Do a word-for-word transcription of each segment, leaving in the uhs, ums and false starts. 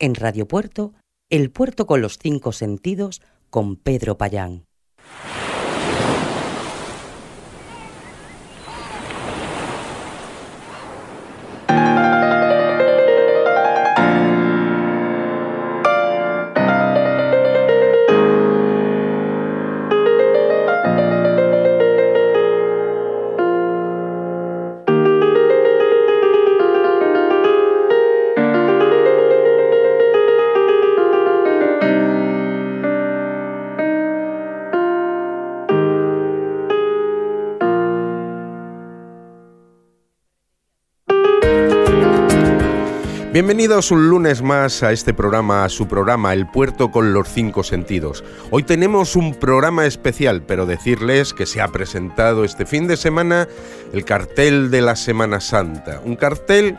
En Radio Puerto, El Puerto con los cinco sentidos, con Pedro Payán. Bienvenidos un lunes más a este programa, a su programa El Puerto con los cinco sentidos. Hoy tenemos un programa especial, pero decirles que se ha presentado este fin de semana el cartel de la Semana Santa. Un cartel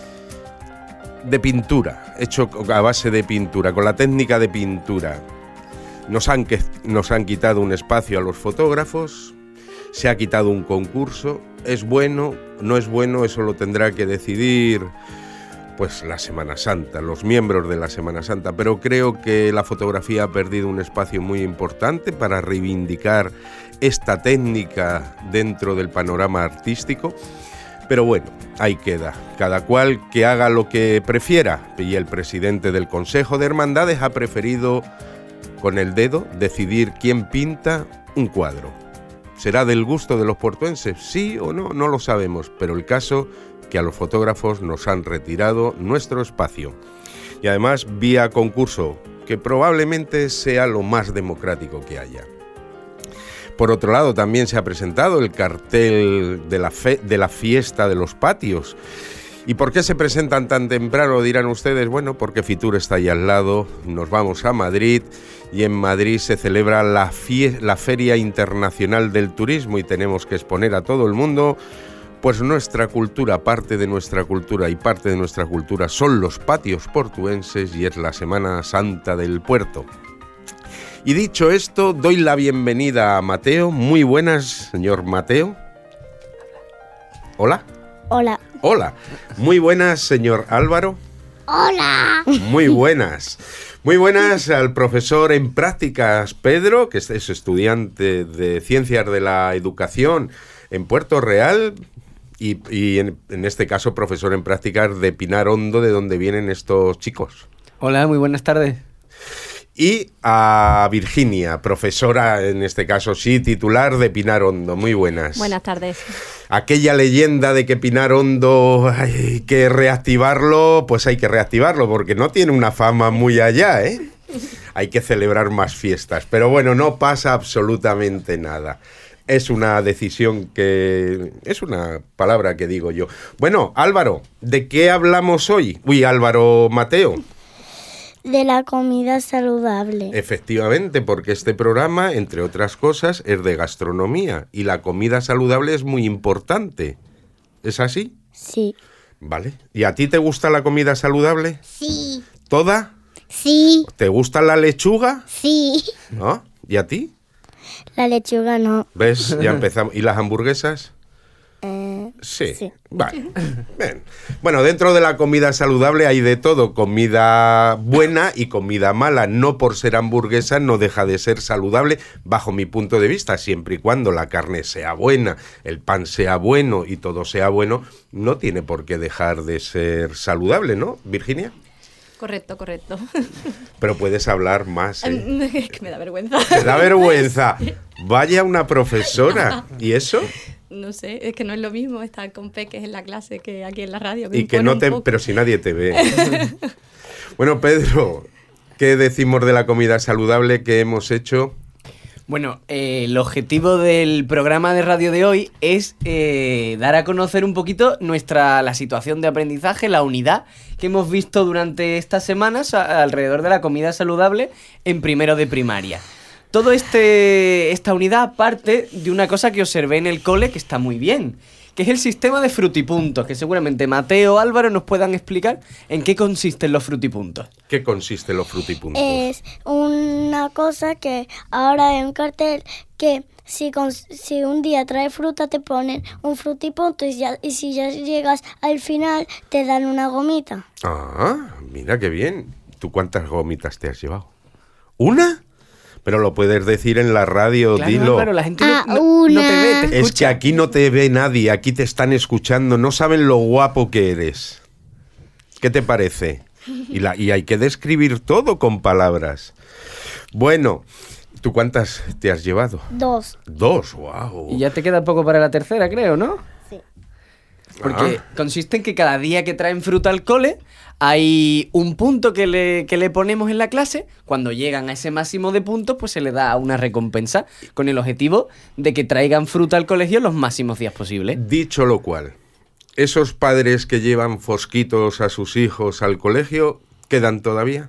de pintura, hecho a base de pintura, con la técnica de pintura. Nos han, nos han quitado un espacio a los fotógrafos, se ha quitado un concurso. ¿Es bueno? ¿No es bueno? Eso lo tendrá que decidir pues la Semana Santa, los miembros de la Semana Santa, pero creo que la fotografía ha perdido un espacio muy importante para reivindicar esta técnica dentro del panorama artístico. Pero bueno, ahí queda, cada cual que haga lo que prefiera, y el presidente del Consejo de Hermandades ha preferido con el dedo decidir quién pinta un cuadro. ¿Será del gusto de los portuenses? Sí o no, no lo sabemos, pero el caso que a los fotógrafos nos han retirado nuestro espacio. Y además vía concurso, que probablemente sea lo más democrático que haya. Por otro lado, también se ha presentado el cartel de la, fe, de la fiesta de los patios. ¿Y por qué se presentan tan temprano? Dirán ustedes. Bueno, porque Fitur está ahí al lado, nos vamos a Madrid y en Madrid se celebra la, fie- la Feria Internacional del Turismo y tenemos que exponer a todo el mundo pues nuestra cultura, parte de nuestra cultura y parte de nuestra cultura son los patios portuenses y es la Semana Santa del Puerto. Y dicho esto, doy la bienvenida a Mateo. Muy buenas, señor Mateo. Hola. Hola. Hola. Muy buenas, señor Álvaro. Hola. Muy buenas. Muy buenas al profesor en prácticas Pedro, que es estudiante de Ciencias de la Educación en Puerto Real. Y, y en, en este caso, profesor en prácticas de Pinar Hondo, de donde vienen estos chicos. Hola, muy buenas tardes. Y a Virginia, profesora, en este caso sí, titular de Pinar Hondo. Muy buenas. Buenas tardes. Aquella leyenda de que Pinar Hondo hay que reactivarlo, pues hay que reactivarlo, porque no tiene una fama muy allá, ¿eh? Hay que celebrar más fiestas. Pero bueno, no pasa absolutamente nada. Es una decisión que... es una palabra que digo yo. Bueno, Álvaro, ¿de qué hablamos hoy? Uy, Álvaro Mateo. De la comida saludable. Efectivamente, porque este programa, entre otras cosas, es de gastronomía. Y la comida saludable es muy importante. ¿Es así? Sí. Vale. ¿Y a ti te gusta la comida saludable? Sí. ¿Toda? Sí. ¿Te gusta la lechuga? Sí. ¿No? ¿Y a ti? La lechuga no. ¿Ves? Ya empezamos. ¿Y las hamburguesas? Eh, sí. sí. Vale. Bien. Bueno, dentro de la comida saludable hay de todo. Comida buena y comida mala. No por ser hamburguesa no deja de ser saludable, bajo mi punto de vista. Siempre y cuando la carne sea buena, el pan sea bueno y todo sea bueno, no tiene por qué dejar de ser saludable, ¿no, Virginia? Correcto, correcto. Pero puedes hablar más, ¿eh? Es que me da vergüenza. Me da vergüenza. Vaya una profesora. ¿Y eso? No sé, es que no es lo mismo estar con peques en la clase que aquí en la radio. Y que no te... Pero si nadie te ve. Bueno, Pedro, ¿qué decimos de la comida saludable que hemos hecho? Bueno, eh, el objetivo del programa de radio de hoy es eh, dar a conocer un poquito nuestra la situación de aprendizaje, la unidad que hemos visto durante estas semanas a, alrededor de la comida saludable en primero de primaria. Todo este esta unidad parte de una cosa que observé en el cole que está muy bien, que es el sistema de frutipuntos, que seguramente Mateo o Álvaro nos puedan explicar en qué consisten los frutipuntos. ¿Qué consisten los frutipuntos? Es una cosa que ahora hay un cartel que si, con, si un día trae fruta te ponen un frutipunto y, ya, y si ya llegas al final te dan una gomita. Ah, mira qué bien. ¿Tú cuántas gomitas te has llevado? ¿Una? Pero lo puedes decir en la radio, Claro, dilo. Álvaro, la gente Ah, no, no- no te ve, una. te Es escucha. que aquí no te ve nadie, aquí te están escuchando, no saben lo guapo que eres. ¿Qué te parece? Y, la, y hay que describir todo con palabras. Bueno, ¿tú cuántas te has llevado? Dos. Dos, wow. Y ya te queda poco para la tercera, creo, ¿no? Sí. Porque Ah. consiste en que cada día que traen fruta al cole hay un punto que le, que le ponemos en la clase. Cuando llegan a ese máximo de puntos, pues se le da una recompensa con el objetivo de que traigan fruta al colegio los máximos días posibles. Dicho lo cual, esos padres que llevan fosquitos a sus hijos al colegio, ¿quedan todavía?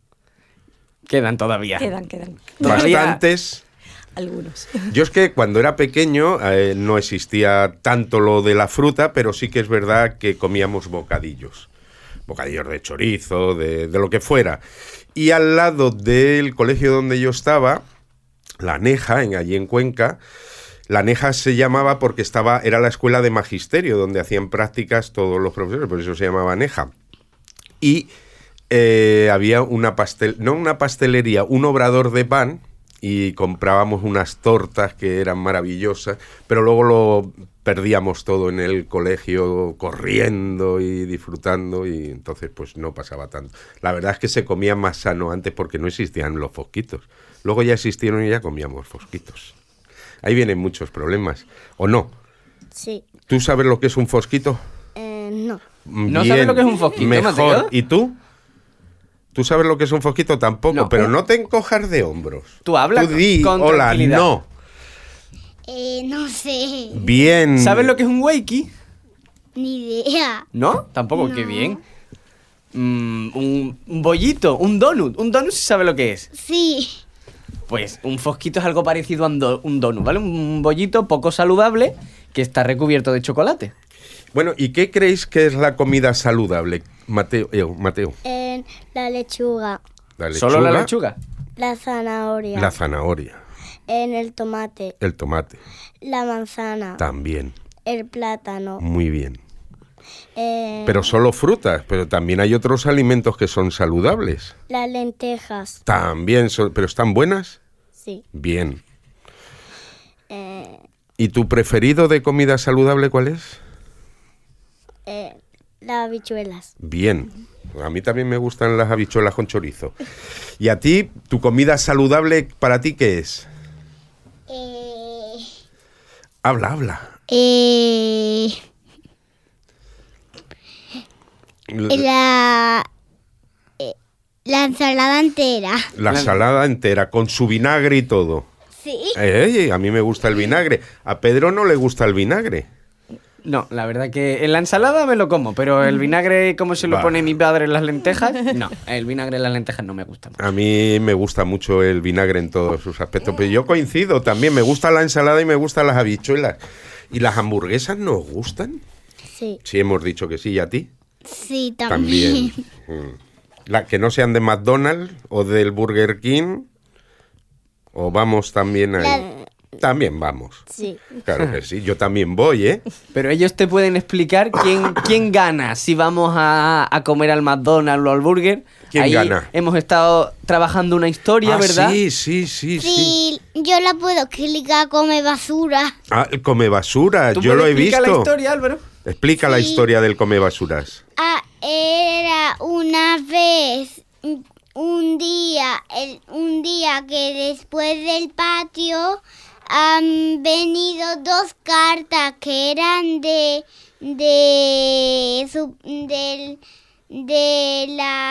Quedan todavía. Quedan, quedan. Todavía- Bastantes. Algunos. Yo es que cuando era pequeño eh, no existía tanto lo de la fruta, pero sí que es verdad que comíamos bocadillos. Bocadillos de chorizo, de, de lo que fuera. Y al lado del colegio donde yo estaba, La Neja, en, allí en Cuenca, La Neja se llamaba porque estaba, era la escuela de magisterio, donde hacían prácticas todos los profesores, por eso se llamaba Neja. Y eh, había una pastel, no una pastelería, un obrador de pan, y comprábamos unas tortas que eran maravillosas, pero luego lo perdíamos todo en el colegio corriendo y disfrutando, y entonces pues no pasaba tanto. La verdad es que se comía más sano antes porque no existían los fosquitos. Luego ya existieron y ya comíamos fosquitos. Ahí vienen muchos problemas, ¿o no? Sí. ¿Tú sabes lo que es un fosquito? Eh, no. ¿No Bien, sabes lo que es un fosquito, mejor. Mateo? ¿Y tú? ¿Tú sabes lo que es un fosquito? Tampoco, No. pero no te encojas de hombros. Tú habla Tú di, con hola, tranquilidad. no. Eh, no sé. Bien. ¿Sabes lo que es un wakey? Ni idea. ¿No? Tampoco, qué bien. Mm, un, un bollito, un donut. Un donut sí sabe lo que es. Sí. Pues un fosquito es algo parecido a un, do- un donut, ¿vale? Un bollito poco saludable que está recubierto de chocolate. Bueno, ¿y qué creéis que es la comida saludable? Mateo, eh, Mateo. En la lechuga. La lechuga, ¿Solo la lechuga? La zanahoria. la zanahoria, En el tomate. el tomate, La manzana. también, El plátano. muy bien. eh, Pero solo frutas, pero también hay otros alimentos que son saludables. Las lentejas. También son, pero ¿están buenas? Sí. Bien. Eh, ¿Y tu preferido de comida saludable cuál es? eh, las habichuelas. Bien. A mí también me gustan las habichuelas con chorizo. ¿Y a ti, tu comida saludable para ti qué es? Eh, Habla, habla. eh, la, eh, la ensalada entera. La La- salada entera, con su vinagre y todo. Sí. Eh, a mí me gusta el vinagre. A Pedro no le gusta el vinagre. No, la verdad que en la ensalada me lo como, pero el vinagre, como se lo Va. pone mi padre en las lentejas, no, el vinagre en las lentejas no me gusta mucho. A mí me gusta mucho el vinagre en todos sus aspectos. Pero yo coincido también. Me gusta la ensalada y me gustan las habichuelas. ¿Y las hamburguesas nos gustan? Sí. Sí, hemos dicho que sí. ¿Y a ti? Sí, también. También. Mm. La, que no sean de McDonald's o del Burger King. O vamos también ahí. La- También vamos. Sí. Claro que sí. Yo también voy, ¿eh? Pero ellos te pueden explicar quién, quién gana si vamos a, a comer al McDonald's o al Burger. ¿Quién Ahí gana? hemos estado trabajando una historia, Ah, ¿verdad? sí, sí, sí, sí. Sí, yo la puedo explicar come basura. Ah, el come basura. ¿Tú Yo puedes lo he explicar visto. la historia, Álvaro? Explica la Sí. historia del come basuras. Ah, era una vez un día, el- un día que después del patio han venido dos cartas que eran de de su- del de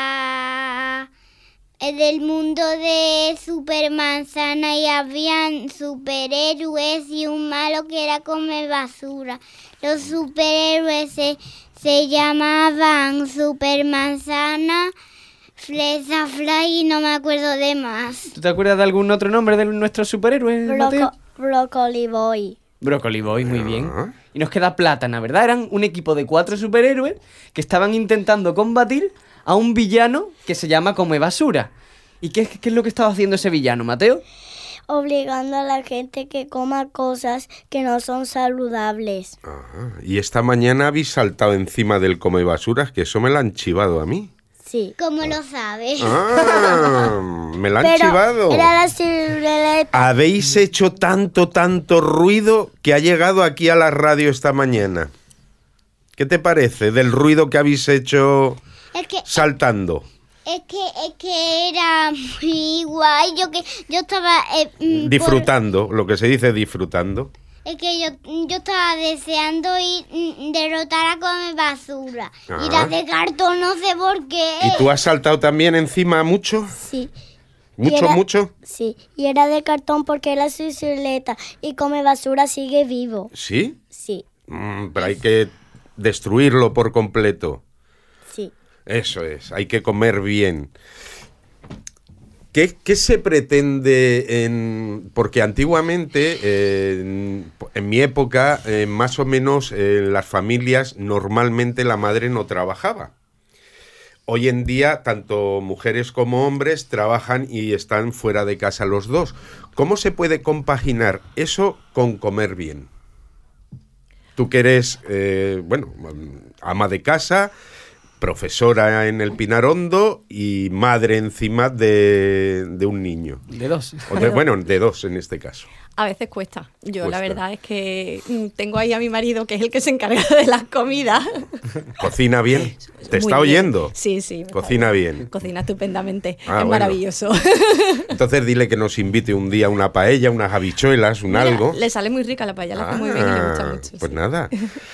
la eh, del mundo de Supermanzana y habían superhéroes y un malo que era come basura. Los superhéroes se, se llamaban Supermanzana, Flesa Fly y no me acuerdo de más. ¿Tú te acuerdas de algún otro nombre de nuestros superhéroes, Mateo? Broco- Broccoli Boy. Broccoli Boy, muy bien. Ah. Y nos queda Plátana, ¿verdad? Eran un equipo de cuatro superhéroes que estaban intentando combatir a un villano que se llama Come Basura. ¿Y qué, qué es lo que estaba haciendo ese villano, Mateo? Obligando a la gente que coma cosas que no son saludables. Ajá. Y esta mañana habéis saltado encima del come basuras, que eso me lo han chivado a mí. Sí. ¿Cómo lo sabes? Ah, me la han Pero chivado. era la silueta. Habéis hecho tanto, tanto ruido que ha llegado aquí a la radio esta mañana. ¿Qué te parece del ruido que habéis hecho Es que, saltando? es que, es que era muy guay. Yo que yo estaba eh, mm, por- Disfrutando, lo que se dice disfrutando. es que yo, yo estaba deseando ir mm, derrotar a Come Basura. Ah. Y la de cartón, no sé por qué. ¿Y tú has saltado también encima mucho? Sí. ¿Mucho, era- mucho? Sí. Y era de cartón porque era su silueta. Y Come Basura sigue vivo. ¿Sí? Sí. Mm, pero hay que destruirlo por completo. Sí. Eso es, hay que comer bien. ¿Qué, qué se pretende en...? Porque antiguamente, eh, en, en mi época, eh, más o menos en las familias, normalmente la madre no trabajaba. Hoy en día, tanto mujeres como hombres trabajan y están fuera de casa los dos. ¿Cómo se puede compaginar eso con comer bien? Tú que eres, eh, bueno, ama de casa, profesora en el Pinar Hondo y madre encima de, de un niño. De dos. O de- bueno, de dos en este caso. A veces cuesta. Yo la Cuesta. verdad es que mm, tengo ahí a mi marido que es el que se encarga de las comidas. ¿Cocina bien? ¿Te Muy está bien. oyendo? Sí, sí. me está Cocina oyendo. bien. Cocina estupendamente. Ah, es bueno. maravilloso. Entonces dile que nos invite un día una paella, unas habichuelas, un Mira, algo. le sale muy rica la paella, la hace muy bien y le gusta Ah, mucho. Pues sí. nada.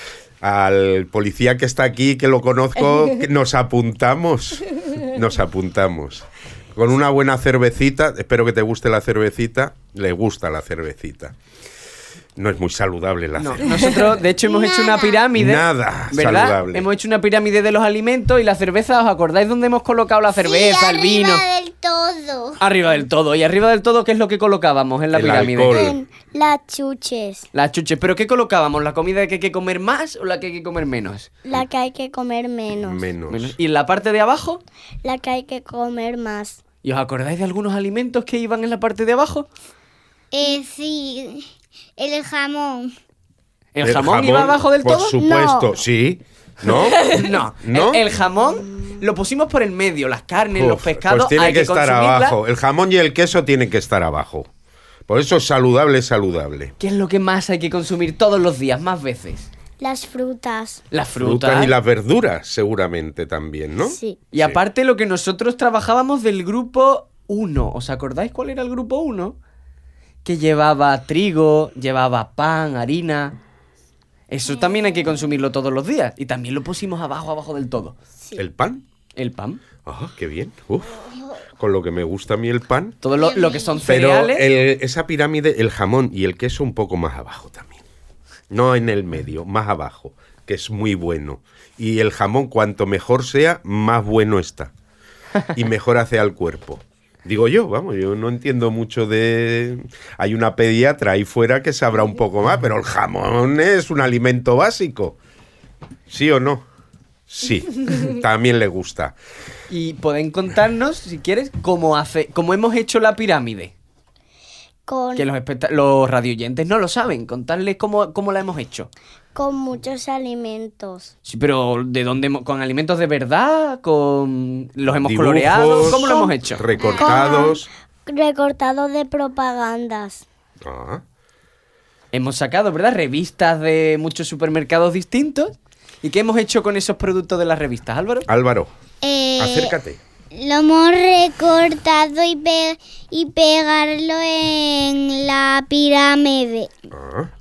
Al policía que está aquí, que lo conozco, que nos apuntamos. Nos apuntamos. Con una buena cervecita, espero que te guste la cervecita. Le gusta la cervecita. No es muy saludable la No, cerveza. nosotros de hecho hemos hecho una Nada. pirámide. Nada ¿verdad? saludable. Hemos hecho una pirámide de los alimentos y la cerveza, ¿os acordáis dónde hemos colocado la cerveza, sí, el vino? arriba del todo. Arriba del todo. Y arriba del todo, ¿qué es lo que colocábamos en la El pirámide? alcohol. En las chuches. Las chuches. ¿Pero qué colocábamos? ¿La comida que hay que comer más o la que hay que comer menos? La que hay que comer menos. Menos. Menos. ¿Y en la parte de abajo? La que hay que comer más. ¿Y os acordáis de algunos alimentos que iban en la parte de abajo? Eh, sí, el jamón. ¿El, jamón, iba abajo del por todo? supuesto, No. sí. ¿No? No, ¿No? El, el jamón lo pusimos por el medio, las carnes, los Uf, pescados, pues tiene hay que, que, estar consumirla. abajo. El jamón y el queso tienen que estar abajo. Por eso saludable es saludable. ¿Qué es lo que más hay que consumir todos los días, más veces? Las frutas. Las frutas. Frutas y las verduras, seguramente también, ¿no? Sí. Y aparte lo que nosotros trabajábamos del grupo uno. ¿Os acordáis cuál era el grupo uno? Que llevaba trigo, llevaba pan, harina. Eso también hay que consumirlo todos los días. Y también lo pusimos abajo, abajo del todo. ¿El pan? El pan. Ah, qué bien. Uf, con lo que me gusta a mí el pan. Todo lo, lo que son Pero cereales. el- esa pirámide, el jamón y el queso un poco más abajo también. No en el medio, más abajo, que es muy bueno. Y el jamón, cuanto mejor sea, más bueno está. Y mejor hace al cuerpo. Digo yo, vamos, yo no entiendo mucho de... Hay una pediatra ahí fuera que sabrá un poco más, pero el jamón es un alimento básico. ¿Sí o no? Sí, también le gusta. Y pueden contarnos, si quieres, cómo, hace, cómo hemos hecho la pirámide. Con, Que los, especta- los radioyentes no lo saben. Contarles cómo, cómo la hemos hecho. con muchos alimentos. Sí, pero ¿de dónde? hemos- ¿Con alimentos de verdad? ¿Con los hemos Dibujos, coloreado? ¿Cómo lo hemos hecho? Recortados. Recortados de propagandas. Ah, Hemos sacado, ¿verdad? Revistas de muchos supermercados distintos. ¿Y qué hemos hecho con esos productos de las revistas, Álvaro? Álvaro, Eh, acércate. Lo hemos recortado y, pe- y pegarlo en la pirámide. Ah,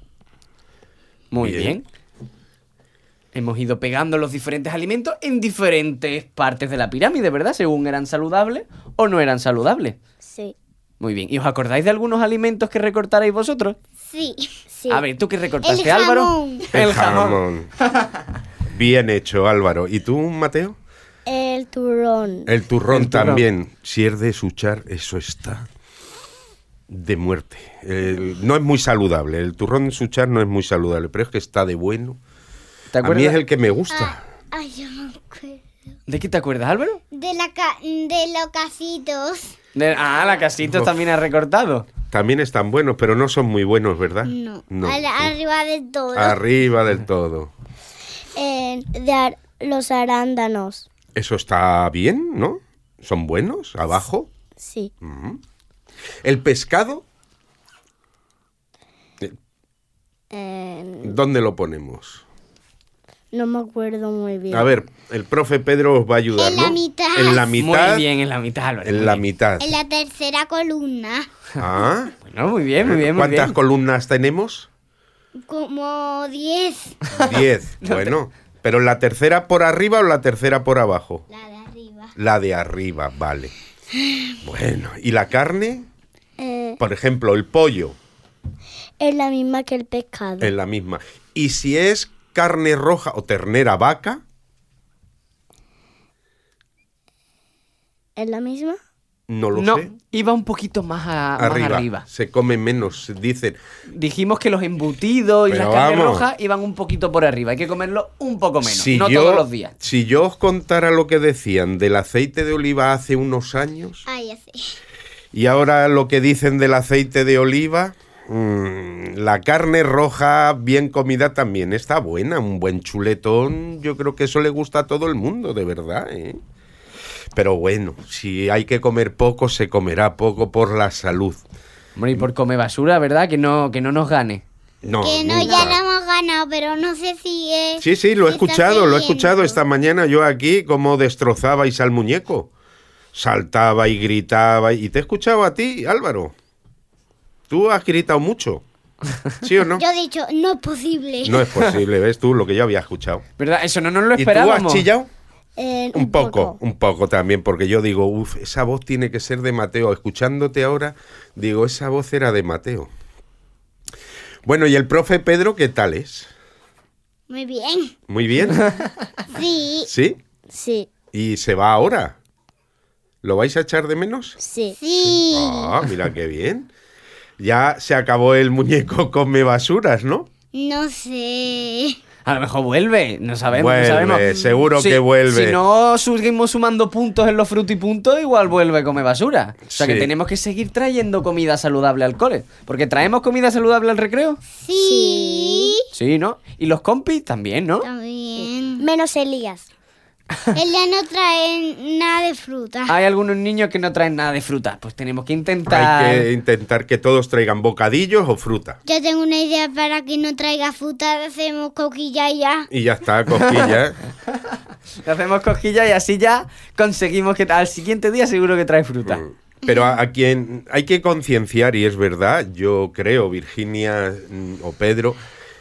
Muy Bien. bien. Hemos ido pegando los diferentes alimentos en diferentes partes de la pirámide, ¿verdad? Según eran saludables o no eran saludables. Sí. Muy bien. ¿Y os acordáis de algunos alimentos que recortarais vosotros? Sí. Sí. A ver, ¿tú qué recortaste, El Álvaro? jamón. El jamón. Bien hecho, Álvaro. ¿Y tú, Mateo? El turrón. El turrón El turrón. también. Si es de suchar, eso está de muerte. El- no es muy saludable. El turrón suchar no es muy saludable, pero es que está de bueno. ¿Te A mí acuerdas? es el que me gusta. Ay, yo me acuerdo. ¿De qué te acuerdas, Álvaro? De, la ca- de los casitos. De- Ah, la casita Uf. también ha recortado. También están buenos, pero no son muy buenos, ¿verdad? No. No. Al- arriba de todo. Arriba del todo. Eh, de ar- los arándanos. Eso está bien, ¿no? ¿Son buenos? ¿Abajo? Sí. Uh-huh. ¿El pescado? Eh, ¿Dónde lo ponemos? no me acuerdo muy bien. A ver, el profe Pedro os va a ayudar, En ¿no? la mitad. En la mitad. Muy bien, en la mitad, Álvaro. En muy la bien. mitad. En la tercera columna. Ah. Bueno, muy bien, muy bien, muy ¿Cuántas bien. columnas tenemos? Como diez. Diez. Bueno, pero ¿la tercera por arriba o la tercera por abajo? La de arriba. La de arriba, vale. Bueno, ¿y la carne? Eh, Por ejemplo, el pollo, es la misma que el pescado. es la misma. ¿Y si es carne roja o ternera vaca? ¿Es la misma? No lo No, sé. iba un poquito más, a- más Arriba, arriba. se come menos, dicen. Dijimos que los embutidos y Pero la carne vamos. roja iban un poquito por arriba. Hay que comerlo un poco menos, Si no yo, todos los días. si yo os contara lo que decían del aceite de oliva hace unos años Ah, ya sé. y ahora lo que dicen del aceite de oliva, mmm, la carne roja bien comida también está buena, un buen chuletón, yo creo que eso le gusta a todo el mundo, de verdad, ¿eh? Pero bueno, si hay que comer poco, se comerá poco por la salud. Hombre, y por comer basura, ¿verdad? Que no, que no nos gane. No, que no, nunca. ya lo hemos ganado, pero no sé si es... Sí, sí, lo he si está escuchado, lo he siguiendo. escuchado esta mañana yo aquí, cómo destrozabais al muñeco. Saltaba y gritaba. Y te he escuchado a ti, Álvaro. Tú has gritado mucho. ¿Sí o no? Yo he dicho, no es posible. No es posible, ¿ves tú? Lo que yo había escuchado. ¿Verdad? Eso no nos lo ¿Y tú esperábamos. has chillado? Eh, Un poco, un poco también, porque yo digo, uff, esa voz tiene que ser de Mateo. Escuchándote ahora, digo, esa voz era de Mateo. Bueno, ¿y el profe Pedro qué tal es? Muy bien. Muy bien, Sí, ¿sí? Sí, ¿Y se va ahora? ¿Lo vais a echar de menos? sí. sí. Ah, mira qué bien. Ya se acabó el muñeco come basuras, ¿no? No sé. A lo mejor vuelve, no sabemos, Vuelve, no sabemos. seguro Si- que vuelve. Si no seguimos sumando puntos en los frutipuntos, igual vuelve a comer basura. O sea Sí. que tenemos que seguir trayendo comida saludable al cole. Porque traemos comida saludable al recreo. Sí. Sí, ¿no? Y los compis también, ¿no? También. Menos Elías. Ella no trae nada de fruta. Hay algunos niños que no traen nada de fruta. Pues tenemos que intentar... Hay que intentar que todos traigan bocadillos o fruta. Yo tengo una idea para que no traiga fruta. Hacemos coquilla y ya. Y ya está, cosquilla. Le hacemos cosquillas y así ya conseguimos que al siguiente día seguro que trae fruta. Pero a, a quien hay que concienciar, y es verdad, yo creo, Virginia mm, o Pedro,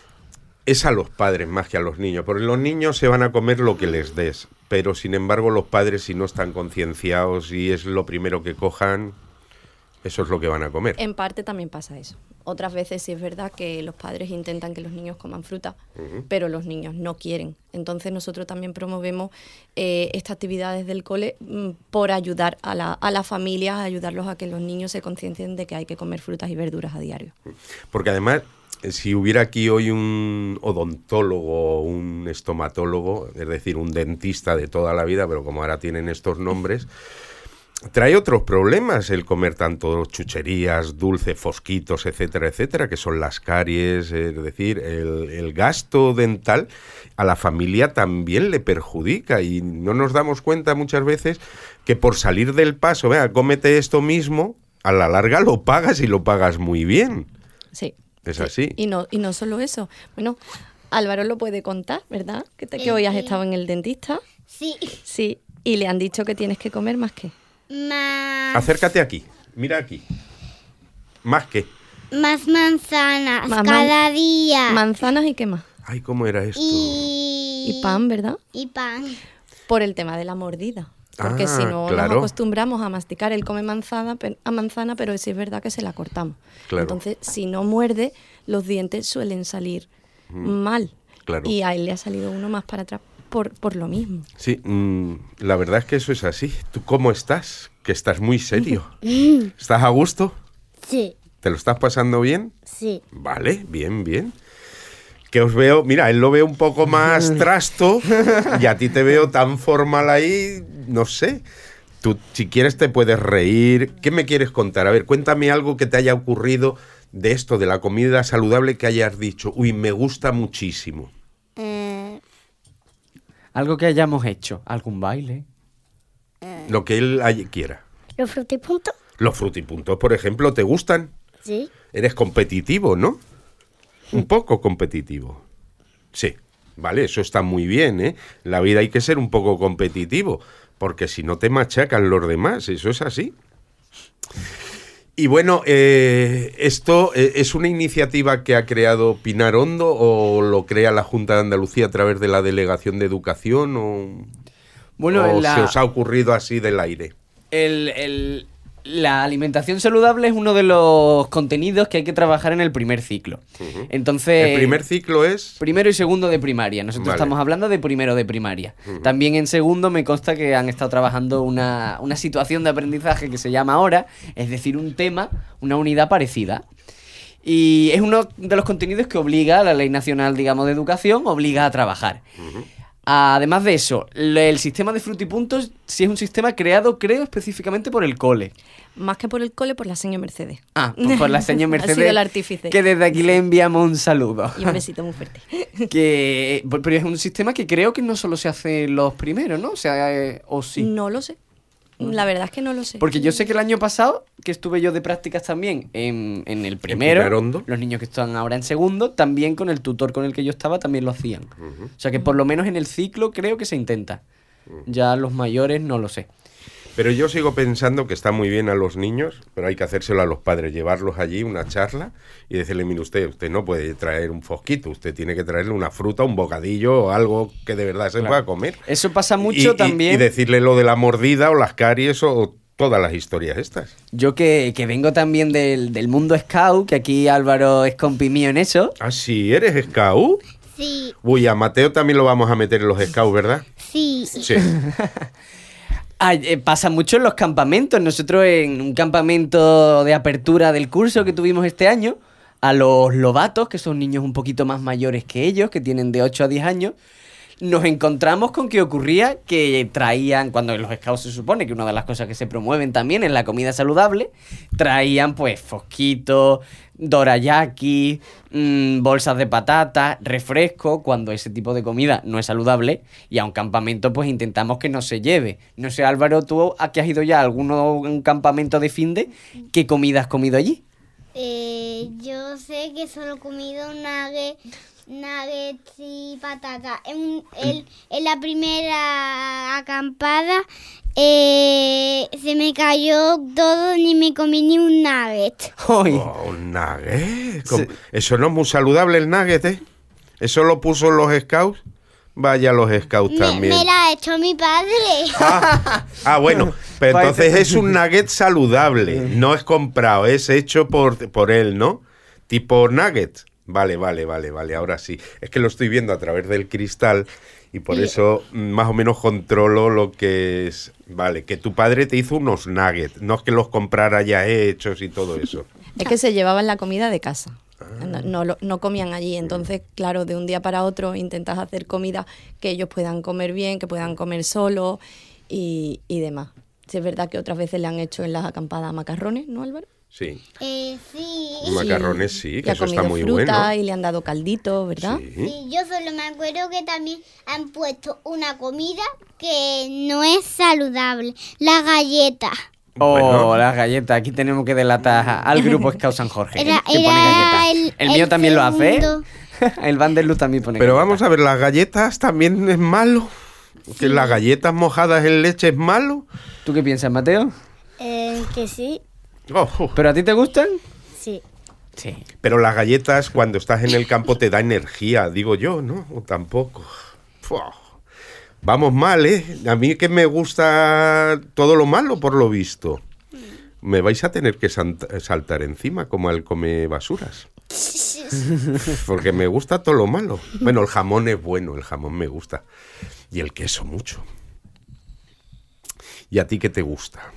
es a los padres más que a los niños. Porque los niños se van a comer lo que les des. Pero sin embargo los padres, si no están concienciados y es lo primero que cojan, eso es lo que van a comer. En parte también pasa eso. Otras veces sí es verdad que los padres intentan que los niños coman fruta, Ujú. pero los niños no quieren. Entonces nosotros también promovemos eh, estas actividades del cole mm, por ayudar a la, a las familias, a ayudarlos a que los niños se conciencien de que hay que comer frutas y verduras a diario. Porque además, si hubiera aquí hoy un odontólogo o un estomatólogo, es decir, un dentista de toda la vida, pero como ahora tienen estos nombres, trae otros problemas el comer tanto chucherías, dulces, fosquitos, etcétera, etcétera, que son las caries, es decir, el, el gasto dental a la familia también le perjudica y no nos damos cuenta muchas veces que por salir del paso, vea, cómete esto mismo, a la larga lo pagas y lo pagas muy bien. Sí. Es sí. así. Y no, y no solo eso. Bueno, Álvaro lo puede contar, ¿verdad? Que, te- que hoy has Sí. estado en el dentista. Sí. Sí. Y le han dicho que tienes que comer más que. Más, Acércate aquí, mira aquí. ¿Más qué? más manzanas Más man- cada día. Manzanas y qué más. Ay, ¿cómo era esto? y... Y pan, ¿verdad? Y pan. Por el tema de la mordida. Porque Ah, si no claro. nos acostumbramos a masticar, él come manzana, pe- a manzana, pero sí es verdad que se la cortamos. Claro. Entonces, si no muerde, los dientes suelen salir mal. Claro. Y a él le ha salido uno más para atrás por, por lo mismo. Sí, mm, la verdad es que eso es así. ¿Tú cómo estás? Que estás muy serio. ¿Estás a gusto? Sí, ¿Te lo estás pasando bien? sí. Vale, bien, bien. Que os veo, mira, él lo veo un poco más trasto y a ti te veo tan formal ahí, no sé. Tú, si quieres, te puedes reír. ¿Qué me quieres contar? A ver, cuéntame algo que te haya ocurrido de esto, de la comida saludable que hayas dicho. Uy, me gusta muchísimo. Eh, Algo que hayamos hecho. ¿Algún baile? Lo que él hay- quiera. ¿Los frutipuntos? Los frutipuntos, por ejemplo, ¿te gustan? Sí. Eres competitivo, ¿no? Un poco competitivo. Sí, vale, eso está muy bien, ¿eh? En la vida hay que ser un poco competitivo, porque si no te machacan los demás, eso es así. Y bueno, eh, ¿esto eh, es una iniciativa que ha creado Pinar Hondo o lo crea la Junta de Andalucía a través de la Delegación de Educación o, Bueno, o en la- se os ha ocurrido así del aire? El, el- la alimentación saludable es uno de los contenidos que hay que trabajar en el primer ciclo. Entonces, El primer ciclo es... primero y segundo de primaria. Nosotros Vale. estamos hablando de primero de primaria. También en segundo me consta que han estado trabajando una, una situación de aprendizaje que se llama ahora, es decir, un tema, una unidad parecida. Y es uno de los contenidos que obliga a la Ley Nacional, digamos, de Educación, obliga a trabajar. Además de eso, le- el sistema de frutipuntos sí es un sistema creado, creo, específicamente por el cole. Más que por el cole, por la señora Mercedes. Ah, pues por la señora Mercedes. Ha sido el artífice. Que desde aquí le enviamos un saludo. Y un besito muy fuerte. Que, pero es un sistema que creo que no solo se hace los primeros, ¿no? O sea, eh, o sí. No lo sé. La verdad es que no lo sé. Porque yo sé que el año pasado, que estuve yo de prácticas también en, en el primero, Pinar Hondo. los niños que están ahora en segundo, también con el tutor con el que yo estaba, también lo hacían. O sea que por lo menos en el ciclo creo que se intenta. Ya los mayores no lo sé. Pero yo sigo pensando que está muy bien a los niños, pero hay que hacérselo a los padres, llevarlos allí, una charla, y decirle, mire usted, usted no puede traer un fosquito, usted tiene que traerle una fruta, un bocadillo o algo que de verdad se Claro. pueda comer. Eso pasa Y- mucho y, también. Y decirle lo de la mordida o las caries o todas las historias estas. Yo que, que vengo también del, del mundo scout, que aquí Álvaro es compi mío en eso. Ah, sí, ¿eres scout? Sí, Uy, a Mateo también lo vamos a meter en los scouts, ¿verdad? sí. Sí. Ah, eh, pasa mucho en los campamentos. Nosotros en un campamento de apertura del curso que tuvimos este año, a los lobatos, que son niños un poquito más mayores que ellos, que tienen de ocho a diez años, nos encontramos con que ocurría que traían, cuando en los scouts se supone que una de las cosas que se promueven también es la comida saludable, traían pues fosquitos, dorayaki, mmm, bolsas de patata, refresco, cuando ese tipo de comida no es saludable, y a un campamento pues intentamos que no se lleve. No sé, Álvaro, tú a que has ido ya a alguno un campamento de finde, ¿qué comida has comido allí? Eh, yo sé que solo he comido nugget, nuggets y patata. En, el- en la primera acampada eh, se me cayó todo, ni me comí ni un nugget. Ay, Oh, un nugget. Com- Sí. Eso no es muy saludable el nugget, ¿eh? Eso lo puso los scouts. Vaya los scouts Me, también. me la ha hecho mi padre. Ah, ah, bueno, pero Vaya. entonces es un nugget saludable, no es comprado, es hecho por, por él, ¿no? Tipo nugget. Vale, vale, vale, vale, ahora sí. Es que lo estoy viendo a través del cristal y por eso mm, más o menos controlo lo que es. Vale, que tu padre te hizo unos nuggets, no es que los comprara ya hechos y todo eso. Es que se llevaban la comida de casa. No, no, lo- no comían allí. Entonces, claro, de un día para otro intentas hacer comida que ellos puedan comer bien, que puedan comer solos y, y demás. Sí, es verdad que otras veces le han hecho en las acampadas macarrones, ¿no, Álvaro? Sí, Eh, sí. macarrones sí, Y que ha eso está comido muy fruta bueno. y le han dado caldito, ¿verdad? Sí. Sí, yo solo me acuerdo que también han puesto una comida que no es saludable, la galleta. oh, Bueno. las galletas. Aquí tenemos que delatar al grupo Scout San Jorge. Era- que pone era galletas. el- mío el también lo hace, ¿eh? segundo. El Vanderlust también pone Pero galletas. vamos a ver, ¿las galletas también es malo? ¿Que las galletas mojadas en leche es malo? ¿Tú qué piensas, Mateo? Eh, que sí, Oh, uh. ¿Pero a ti te gustan? sí. Sí. Pero las galletas cuando estás en el campo te da energía, digo yo, ¿no? O tampoco. Fua. Vamos mal, ¿eh? A mí que me gusta todo lo malo, por lo visto. Me vais a tener que sant- saltar encima como el come basuras. Porque me gusta todo lo malo. Bueno, el jamón es bueno, el jamón me gusta. Y el queso mucho. ¿Y a ti qué te gusta?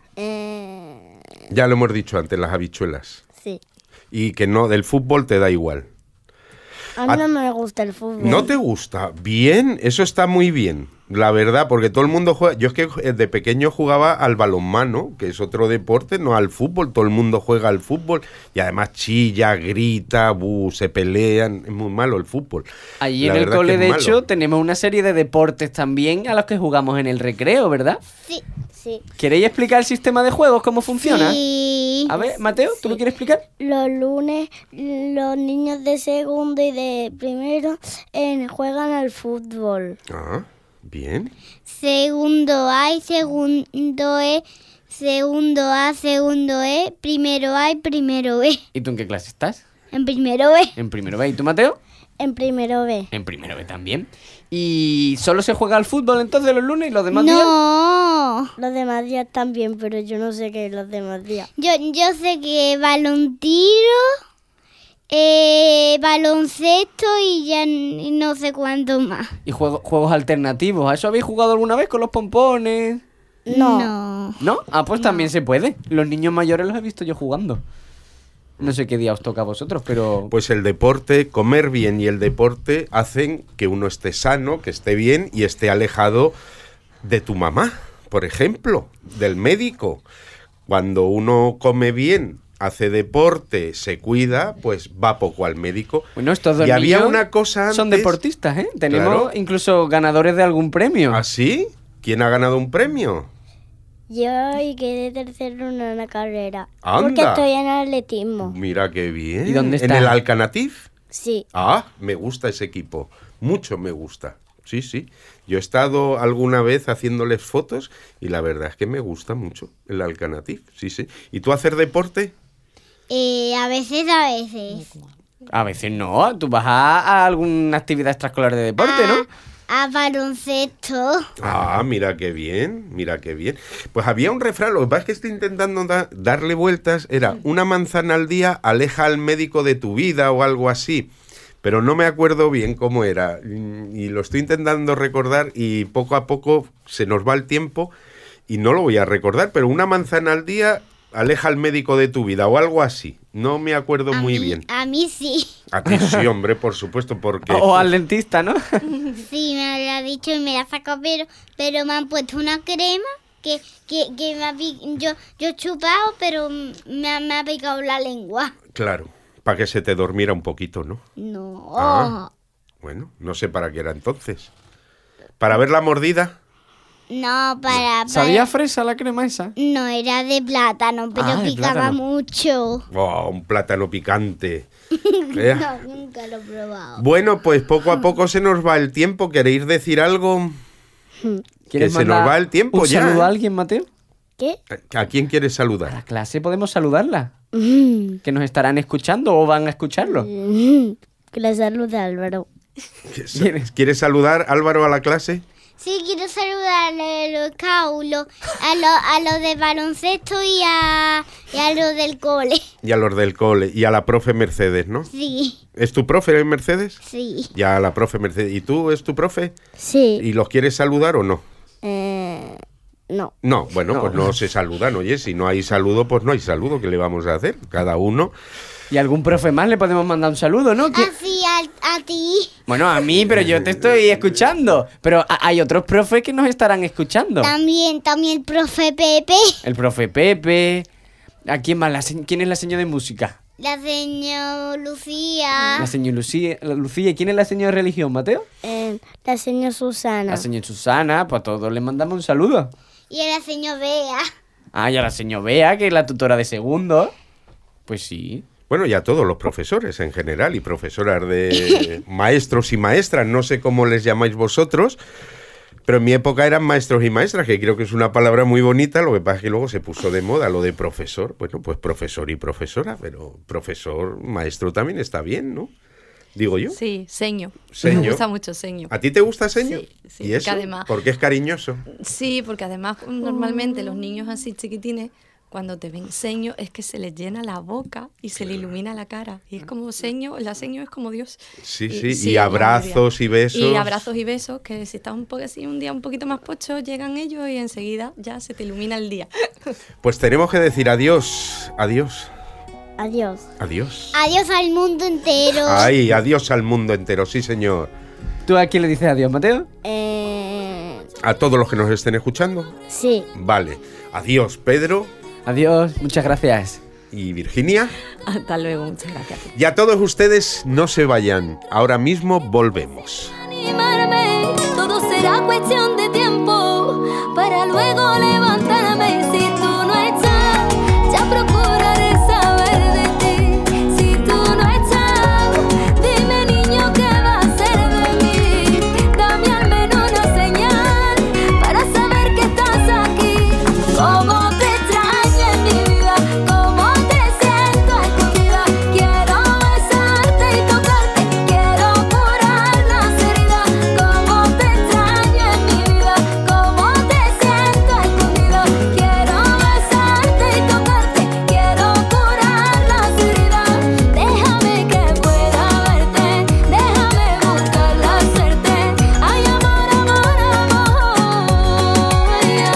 Eh, Ya lo hemos dicho antes, las habichuelas. sí. Y que no, del fútbol te da igual. A mí A- no me gusta el fútbol. ¿No te gusta? Bien, eso está muy bien. La verdad, porque todo el mundo juega... Yo es que de pequeño jugaba al balonmano, que es otro deporte, no al fútbol. Todo el mundo juega al fútbol y además chilla, grita, bu, se pelean. Es muy malo el fútbol. Allí La en el verdad cole, que es de malo. hecho, tenemos una serie de deportes también a los que jugamos en el recreo, ¿verdad? Sí. Sí. ¿Queréis explicar el sistema de juegos, cómo funciona? Sí. A ver, Mateo, ¿tú lo quieres explicar? Los lunes los niños de segundo y de primero eh, juegan al fútbol. Ah, bien. Segundo A y segundo E. Segundo A, segundo E. Primero A y primero B. ¿Y tú en qué clase estás? En primero B. En primero B. ¿Y tú, Mateo? En primero B. En primero B también. ¿Y solo se juega al fútbol entonces los lunes y los demás días? No. Los demás días también, pero yo no sé qué es los demás días. Yo, yo sé que balón tiro, eh, baloncesto y ya n- no sé cuánto más. Y juego- juegos alternativos. ¿A eso habéis jugado alguna vez con los pompones? No. No. ¿No? Ah, pues también se puede. Los niños mayores los he visto yo jugando. No sé qué día os toca a vosotros, pero... Pues el deporte, comer bien y el deporte hacen que uno esté sano, que esté bien y esté alejado de tu mamá, por ejemplo, del médico. Cuando uno come bien, hace deporte, se cuida, pues va poco al médico. Bueno, estos dos Y había niños una cosa son antes- deportistas, ¿eh? Tenemos Claro. incluso ganadores de algún premio. ¿Ah, sí? ¿Quién ha ganado un premio? Yo y quedé tercero en una carrera. Anda. Porque estoy en atletismo. Mira qué bien. ¿Y dónde ¿En está? el Alcanatif? Sí. Ah, me gusta ese equipo. Mucho me gusta. Sí, sí. Yo he estado alguna vez haciéndoles fotos y la verdad es que me gusta mucho el Alcanatif. Sí, sí. ¿Y tú hacer deporte? Eh, a veces, a veces. A veces no. Tú vas a, a alguna actividad extraescolar de deporte, ¿no? A, a baloncesto. Ah, mira qué bien, mira qué bien. Pues había un refrán, lo que pasa es que estoy intentando da- darle vueltas, era una manzana al día aleja al médico de tu vida o algo así. Pero no me acuerdo bien cómo era y y lo estoy intentando recordar y poco a poco se nos va el tiempo y no lo voy a recordar, pero una manzana al día aleja al médico de tu vida o algo así. No me acuerdo A muy mí- bien. A mí sí. A ti sí, hombre, por supuesto, porque... O al dentista, ¿no? Sí, me lo ha dicho y me la sacó, pero, pero me han puesto una crema que, que, que me ha pi- yo, yo he chupado, pero me ha, me ha picado la lengua. Claro, para que se te dormiera un poquito, ¿no? No. Ah. Bueno, no sé para qué era entonces. ¿Para ver la mordida? No, para, para... ¿Sabía fresa la crema esa? No, era de plátano, pero Ah, de picaba plátano. mucho. Oh, un plátano picante. Eh. No, nunca lo he probado. Bueno, pues poco a poco se nos va el tiempo. ¿Queréis decir algo? Que se nos mandar va el tiempo un ya. saludo a ¿eh? alguien, Mateo? ¿Qué? ¿A quién quieres ¿A la saludar? clase podemos saludarla? ¿Que nos estarán escuchando o van a escucharlo? Que le salude Álvaro. ¿Quieres, ¿Quieres saludar, Álvaro, a la clase? Sí, quiero saludar a los caulos, a los a los de baloncesto y a, y a los del cole. Y a los del cole. Y a la profe Mercedes, ¿no? Sí, ¿Es tu profe, Mercedes? sí. Ya, a la profe Mercedes. ¿Y tú es tu profe? Sí. ¿Y los quieres saludar o no? Eh, no. No, bueno, No. pues no se saludan. Oye, si no hay saludo, pues no hay saludo. ¿Qué le vamos a hacer? Cada uno. Y a algún profe más le podemos mandar un saludo, ¿no? Que- Así a, a ti. Bueno, a mí, pero yo te estoy escuchando. Pero a- hay otros profes que nos estarán escuchando. También, también el profe Pepe, El profe Pepe. ¿A quién más? La se- ¿Quién es la señora de música? la señora Lucía, La señora Lucía. la Lucía. ¿Y quién es la señora de religión, Mateo? Eh, la señora Susana. La señora Susana. Pues a todos les mandamos un saludo. y la señora Bea. Ah, y a la señora Bea, que es la tutora de segundo. Pues sí. Bueno, y a todos los profesores en general y profesoras de maestros y maestras, no sé cómo les llamáis vosotros, pero en mi época eran maestros y maestras, que creo que es una palabra muy bonita, lo que pasa es que luego se puso de moda lo de profesor. Bueno, pues profesor y profesora, pero profesor, maestro también está bien, ¿no? Digo yo. Sí, seño. Seño. Me gusta mucho seño. ¿A ti te gusta seño? Sí, sí, ¿Y porque eso? además- Porque es cariñoso. Sí, porque además normalmente los niños así chiquitines, cuando te ven seño, es que se les llena la boca y se le ilumina la cara. Y es como seño, la seño es como Dios. Sí, Y- sí, y es abrazos y besos. Y abrazos y besos, que si estás un poco así, un día un poquito más pocho, llegan ellos y enseguida ya se te ilumina el día. Pues tenemos que decir adiós, adiós, Adiós. adiós. Adiós al mundo entero. Ay, adiós al mundo entero, sí señor. ¿Tú a quién le dices adiós, Mateo? Eh, a todos los que nos estén escuchando. Sí. Vale. Adiós, Pedro. Adiós, muchas gracias. Y Virginia. Hasta luego, muchas gracias. Y a todos ustedes, no se vayan. Ahora mismo volvemos. Animarme, todo será cuestión de tiempo para luego levantarme. Si tú no estás, ya procuraré saber de ti. Si tú no estás, dime niño qué va a ser de mí. Dame al menos una señal para saber que estás aquí. Cómo te extraño en mi vida, cómo te siento escondida. Quiero besarte y tocarte, quiero curar las heridas. Cómo te extraño en mi vida, cómo te siento escondida. Quiero besarte y tocarte, quiero curar las heridas. Déjame que pueda verte, déjame buscar la suerte. Ay, amor, amor, amor.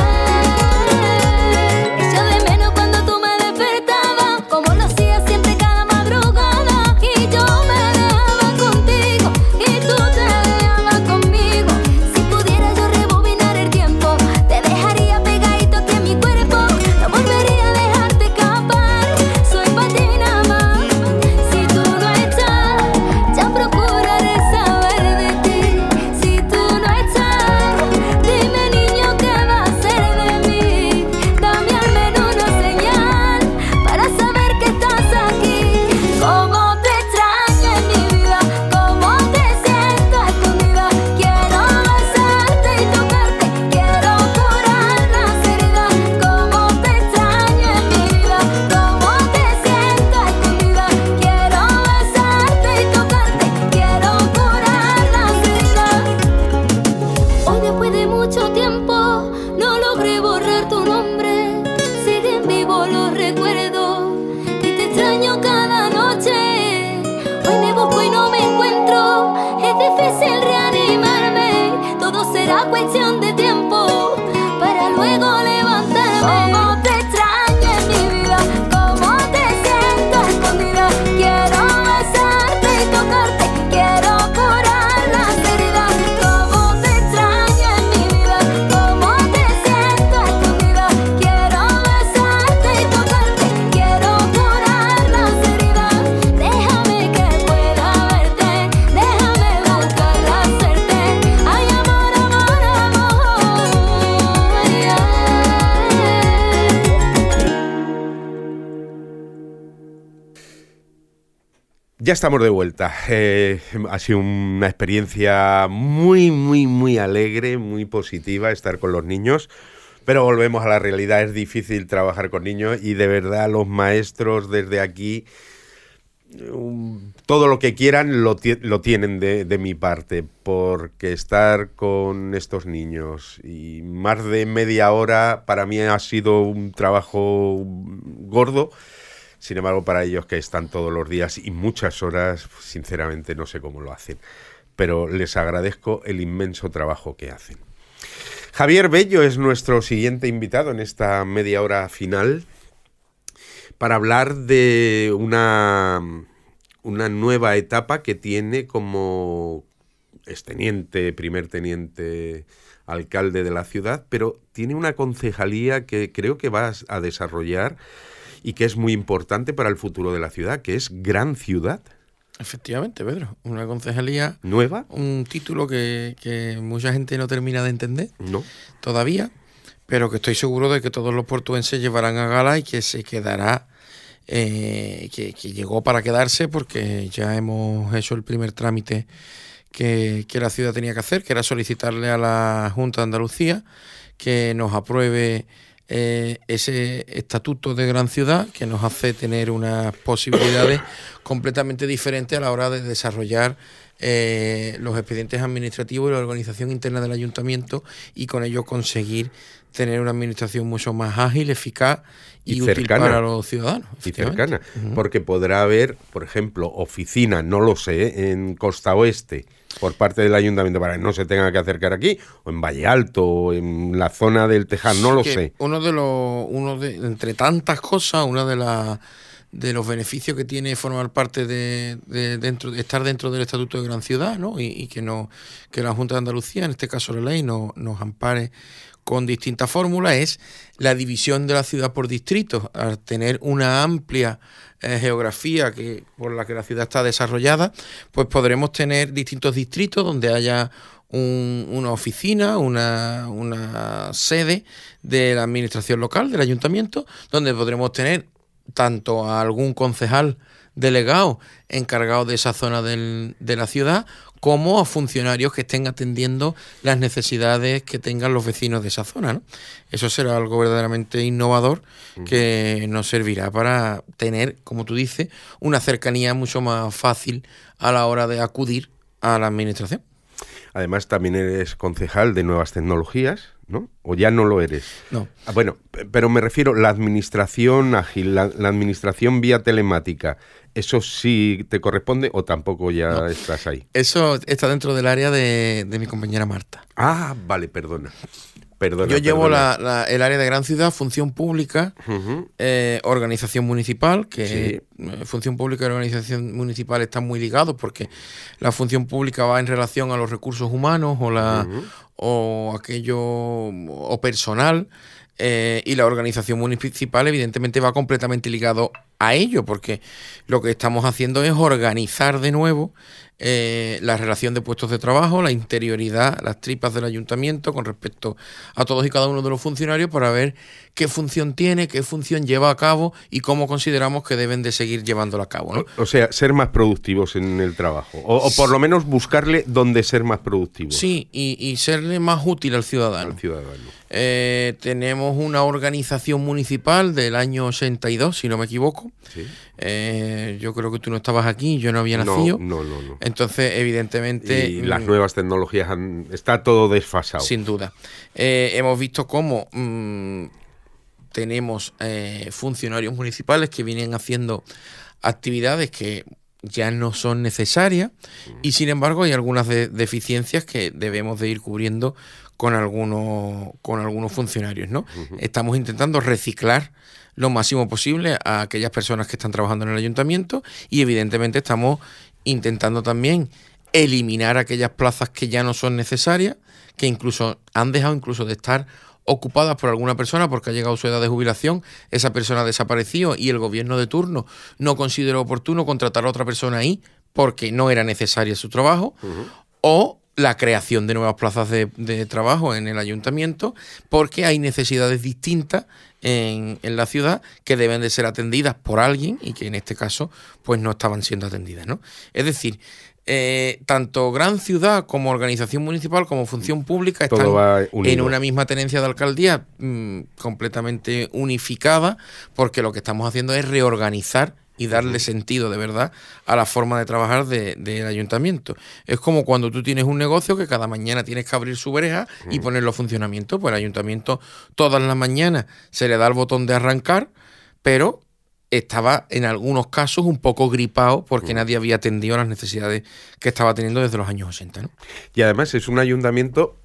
Echo de menos cuando tú me despertabas, como lo hacías siempre cada madrugada. Y yo me dejaba contigo y tú te dejabas conmigo. Si pudiera yo rebobinar el tiempo, te dejaría pegadito aquí en mi cuerpo. No volvería a dejarte escapar, soy para ti nada más. Si tú no estás, ya procuraré saber de ti. Si tú no estás, dime niño qué va a ser de mí. Dame al menos una señal para saber que estás aquí. Cómo te extraño en mi vida, cómo te siento escondida. Quiero besarte y tocarte, quiero curar las heridas. Cómo te extraño en mi vida, cómo te siento escondida. Quiero besarte y tocarte, quiero curar las heridas. Hoy después de mucho tiempo no logré borrar tu nombre. Siguen vivos los recuerdos y te extraño cada noche. Hoy me busco y no me encuentro. Es difícil reanimarme. Todo será cuestión de tiempo para luego levantarme. Cómo te extraño en mi vida, cómo te siento escondida. Quiero besarte y tocarte, quiero curar las heridas. Cómo te extraño en mi vida, cómo te siento escondida. Quiero besarte y tocarte, quiero curar las heridas. Déjame que pueda verte, déjame buscar la suerte. Ay, amor, amor, amor. Ay, ay. Ya estamos de vuelta. Eh, ha sido una experiencia muy, muy, muy alegre, muy positiva estar con los niños, pero volvemos a la realidad. Es difícil trabajar con niños y de verdad los maestros desde aquí, um, todo lo que quieran lo, ti- lo tienen de, de mi parte, porque estar con estos niños y más de media hora para mí ha sido un trabajo gordo. Sin embargo, para ellos que están todos los días y muchas horas, sinceramente no sé cómo lo hacen, pero les agradezco el inmenso trabajo que hacen. Javier Bello es nuestro siguiente invitado en esta media hora final para hablar de una, una nueva etapa que tiene como exteniente, primer teniente alcalde de la ciudad, pero tiene una concejalía que creo que va a desarrollar y que es muy importante para el futuro de la ciudad, que es Gran Ciudad. Efectivamente, Pedro. Una concejalía nueva. Un título que, que mucha gente no termina de entender no. todavía, pero que estoy seguro de que todos los portuenses llevarán a gala y que se quedará, eh, que, que llegó para quedarse, porque ya hemos hecho el primer trámite que, que la ciudad tenía que hacer, que era solicitarle a la Junta de Andalucía que nos apruebe Eh, ese estatuto de gran ciudad, que nos hace tener unas posibilidades completamente diferentes a la hora de desarrollar eh, los expedientes administrativos y la organización interna del ayuntamiento, y con ello conseguir tener una administración mucho más ágil, eficaz y, y útil cercana, para los ciudadanos. Y cercana, uh-huh. Porque podrá haber, por ejemplo, oficina, no lo sé, en Costa Oeste, por parte del ayuntamiento, para que no se tenga que acercar aquí, o en Valle Alto, o en la zona del Tejar, no lo sé. Uno de los, uno de, entre tantas cosas, una de las de los beneficios que tiene formar parte de, de dentro de estar dentro del Estatuto de Gran Ciudad, ¿no? Y, y que no que la Junta de Andalucía, en este caso la ley, no, nos ampare con distintas fórmulas, es la división de la ciudad por distritos. Al tener una amplia eh, geografía que por la que la ciudad está desarrollada, pues podremos tener distintos distritos donde haya un, una oficina, una, una sede de la administración local, del ayuntamiento, donde podremos tener tanto a algún concejal delegado encargado de esa zona del, de la ciudad, como a funcionarios que estén atendiendo las necesidades que tengan los vecinos de esa zona, ¿no? Eso será algo verdaderamente innovador que nos servirá para tener, como tú dices, una cercanía mucho más fácil a la hora de acudir a la administración. Además, también eres concejal de Nuevas Tecnologías, ¿no? ¿O ya no lo eres? No. Ah, bueno, pero me refiero, la administración ágil, la, la administración vía telemática, ¿eso sí te corresponde o tampoco ya no. estás ahí? Eso está dentro del área de, de mi compañera Marta. Ah, vale, perdona. Perdona, Yo llevo perdona. la, la, el área de Gran Ciudad, función pública, uh-huh. eh, organización municipal, que sí. eh, función pública y organización municipal están muy ligados porque la función pública va en relación a los recursos humanos o la uh-huh. o aquello o personal, eh, y la organización municipal evidentemente va completamente ligado a ello, porque lo que estamos haciendo es organizar de nuevo Eh, la relación de puestos de trabajo, la interioridad, las tripas del ayuntamiento con respecto a todos y cada uno de los funcionarios para ver qué función tiene, qué función lleva a cabo y cómo consideramos que deben de seguir llevándola a cabo, ¿no? O, o sea, ser más productivos en el trabajo, o, o por lo menos buscarle dónde ser más productivos. Sí, y, y serle más útil al ciudadano. Al ciudadano. Eh, tenemos una organización municipal del año ochenta y dos, si no me equivoco. Sí. Eh, yo creo que tú no estabas aquí, yo no había nacido. No, no, no. no. Entonces, evidentemente... Y las nuevas tecnologías, han, está todo desfasado. Sin duda. Eh, hemos visto cómo mmm, tenemos eh, funcionarios municipales que vienen haciendo actividades que ya no son necesarias y, sin embargo, hay algunas de, deficiencias que debemos de ir cubriendo con algunos, con algunos funcionarios, ¿no? Uh-huh. Estamos intentando reciclar lo máximo posible a aquellas personas que están trabajando en el ayuntamiento y, evidentemente, estamos intentando también eliminar aquellas plazas que ya no son necesarias, que incluso han dejado incluso de estar ocupadas por alguna persona porque ha llegado su edad de jubilación, esa persona ha desaparecido y el gobierno de turno no consideró oportuno contratar a otra persona ahí porque no era necesario su trabajo, uh-huh. o la creación de nuevas plazas de, de trabajo en el ayuntamiento porque hay necesidades distintas en, en la ciudad que deben de ser atendidas por alguien y que en este caso pues no estaban siendo atendidas, ¿no? Es decir, eh, tanto Gran Ciudad como organización municipal como función pública todo están en una misma tenencia de alcaldía mmm, completamente unificada porque lo que estamos haciendo es reorganizar y darle sentido de verdad a la forma de trabajar de, del ayuntamiento. Es como cuando tú tienes un negocio que cada mañana tienes que abrir su verja y ponerlo a funcionamiento. Pues el ayuntamiento todas las mañanas se le da el botón de arrancar, pero estaba en algunos casos un poco gripado porque nadie había atendido las necesidades que estaba teniendo desde los años ochenta, ¿no? Y además es un ayuntamiento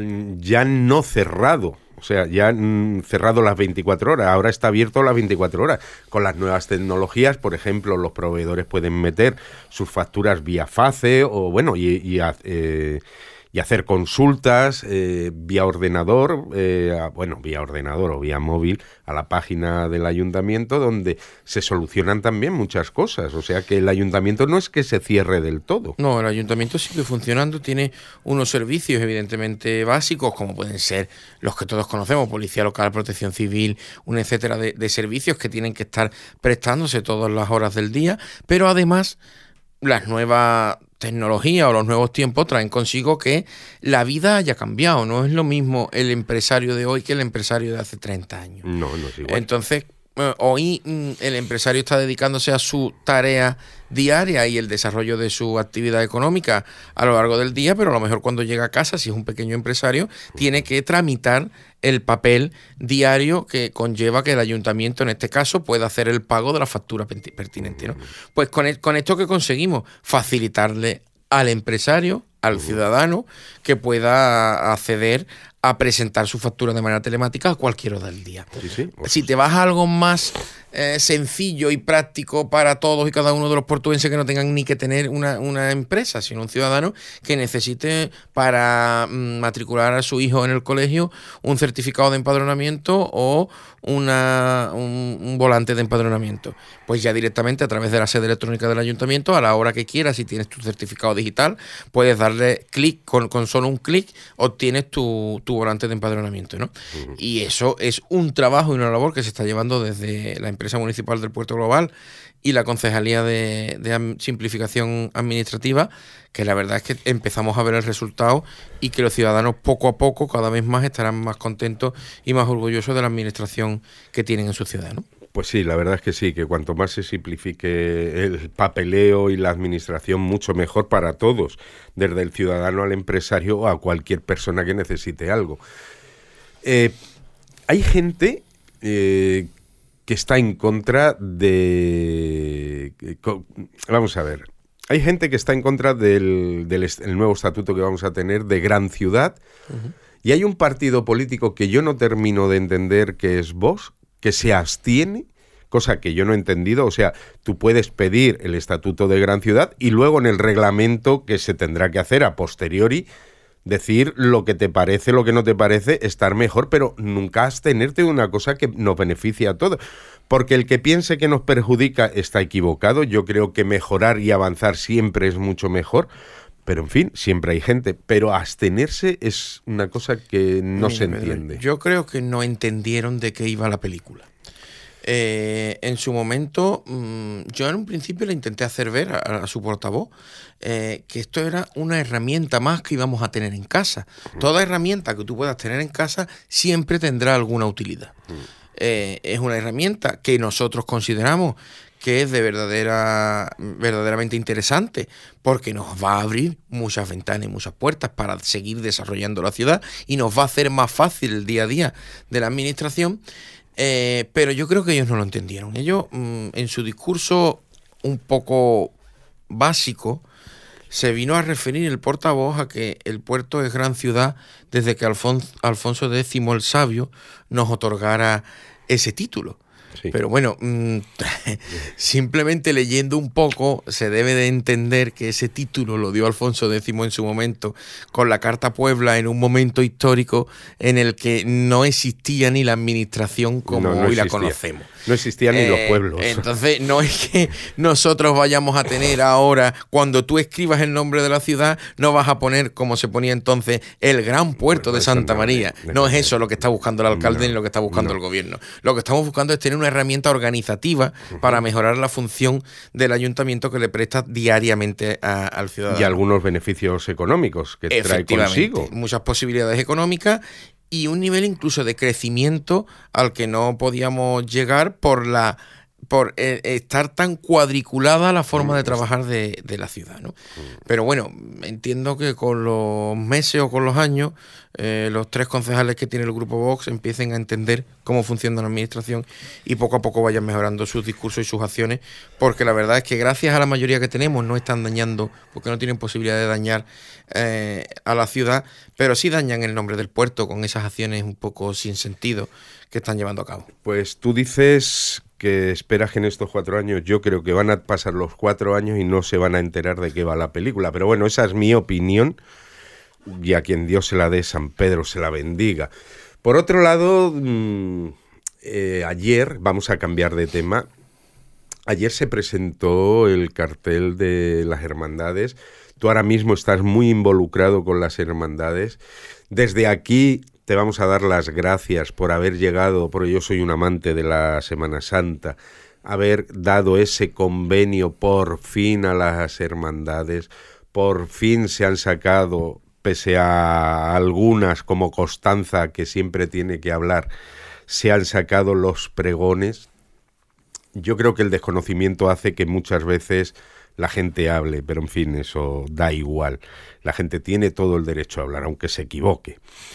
ya no cerrado. O sea, ya han cerrado las veinticuatro horas, ahora está abierto las veinticuatro horas. Con las nuevas tecnologías, por ejemplo, los proveedores pueden meter sus facturas vía FACE o, bueno, y, y, eh, y hacer consultas eh, vía ordenador, eh, a, bueno, vía ordenador o vía móvil a la página del ayuntamiento, donde se solucionan también muchas cosas. O sea, que el ayuntamiento no es que se cierre del todo. No, el ayuntamiento sigue funcionando, tiene unos servicios evidentemente básicos, como pueden ser los que todos conocemos, policía local, protección civil, un etcétera de, de servicios que tienen que estar prestándose todas las horas del día, pero además las nuevas tecnologías o los nuevos tiempos traen consigo que la vida haya cambiado. No es lo mismo el empresario de hoy que el empresario de hace treinta años. No, no es igual. Entonces, eh, hoy mm, el empresario está dedicándose a su tarea diaria y el desarrollo de su actividad económica a lo largo del día, pero a lo mejor cuando llega a casa, si es un pequeño empresario, tiene que tramitar el papel diario que conlleva que el ayuntamiento, en este caso, pueda hacer el pago de la factura pertinente, ¿no? Pues con, el, con esto que conseguimos, facilitarle al empresario, al ciudadano, que pueda acceder a presentar su factura de manera telemática a cualquier hora del día. Sí, sí. Si te vas a algo más eh, sencillo y práctico para todos y cada uno de los portuenses, que no tengan ni que tener una, una empresa, sino un ciudadano que necesite para mm, matricular a su hijo en el colegio un certificado de empadronamiento o una, un, un volante de empadronamiento. Pues ya directamente a través de la sede electrónica del ayuntamiento, a la hora que quieras, si tienes tu certificado digital, puedes darle clic, con, con solo un clic obtienes tu, tu volante de empadronamiento, ¿no? Uh-huh. Y eso es un trabajo y una labor que se está llevando desde la empresa municipal del Puerto Global y la Concejalía de, de Simplificación Administrativa, que la verdad es que empezamos a ver el resultado y que los ciudadanos poco a poco, cada vez más, estarán más contentos y más orgullosos de la administración que tienen en su ciudad, ¿no? Pues sí, la verdad es que sí, que cuanto más se simplifique el papeleo y la administración, mucho mejor para todos, desde el ciudadano al empresario o a cualquier persona que necesite algo. Eh, hay gente eh, que está en contra de... Vamos a ver. Hay gente que está en contra del, del est- el nuevo estatuto que vamos a tener de gran ciudad. Uh-huh. Y hay un partido político que yo no termino de entender, que es Vox, que se abstiene, cosa que yo no he entendido. O sea, tú puedes pedir el estatuto de gran ciudad y luego en el reglamento que se tendrá que hacer a posteriori decir lo que te parece, lo que no te parece, estar mejor, pero nunca abstenerte de una cosa que nos beneficia a todos. Porque el que piense que nos perjudica está equivocado. Yo creo que mejorar y avanzar siempre es mucho mejor. Pero, en fin, siempre hay gente. Pero abstenerse es una cosa que no Mira, se entiende. Pedro, yo creo que no entendieron de qué iba la película. Eh, en su momento, mmm, yo en un principio le intenté hacer ver a, a su portavoz eh, que esto era una herramienta más que íbamos a tener en casa. Uh-huh. Toda herramienta que tú puedas tener en casa siempre tendrá alguna utilidad. Uh-huh. Eh, es una herramienta que nosotros consideramos que es de verdadera, verdaderamente interesante, porque nos va a abrir muchas ventanas y muchas puertas para seguir desarrollando la ciudad y nos va a hacer más fácil el día a día de la administración, eh, pero yo creo que ellos no lo entendieron. Ellos, mmm, en su discurso un poco básico, se vino a referir el portavoz a que el puerto es gran ciudad desde que Alfonso, Alfonso X el Sabio nos otorgara ese título. Sí. Pero bueno, mmm, simplemente leyendo un poco se debe de entender que ese título lo dio Alfonso X en su momento con la Carta Puebla, en un momento histórico en el que no existía ni la administración como no, no hoy existía. La conocemos. No existían eh, ni los pueblos. Entonces no es que nosotros vayamos a tener ahora, cuando tú escribas el nombre de la ciudad, no vas a poner, como se ponía entonces, el gran puerto de Santa María. No es eso lo que está buscando el alcalde no, ni lo que está buscando no. el gobierno. Lo que estamos buscando es tener una herramienta organizativa uh-huh. para mejorar la función del ayuntamiento que le presta diariamente a, al ciudadano. Y algunos beneficios económicos que trae consigo. Muchas posibilidades económicas y un nivel incluso de crecimiento al que no podíamos llegar por la por eh, estar tan cuadriculada la forma de trabajar de, de la ciudad, ¿no? Pero bueno, entiendo que con los meses o con los años, eh, los tres concejales que tiene el Grupo Vox empiecen a entender cómo funciona la administración y poco a poco vayan mejorando sus discursos y sus acciones, porque la verdad es que gracias a la mayoría que tenemos no están dañando, porque no tienen posibilidad de dañar eh, a la ciudad, pero sí dañan el nombre del puerto con esas acciones un poco sin sentido que están llevando a cabo. Pues tú dices que esperas que en estos cuatro años, yo creo que van a pasar los cuatro años y no se van a enterar de qué va la película, pero bueno, esa es mi opinión y a quien Dios se la dé, San Pedro se la bendiga. Por otro lado, mmm, eh, ayer, vamos a cambiar de tema, ayer se presentó el cartel de las hermandades. Tú ahora mismo estás muy involucrado con las hermandades. Desde aquí te vamos a dar las gracias por haber llegado, porque yo soy un amante de la Semana Santa, haber dado ese convenio por fin a las hermandades. Por fin se han sacado, pese a algunas como Constanza, que siempre tiene que hablar, se han sacado los pregones. Yo creo que el desconocimiento hace que muchas veces la gente hable, pero en fin, eso da igual. La gente tiene todo el derecho a hablar, aunque se equivoque.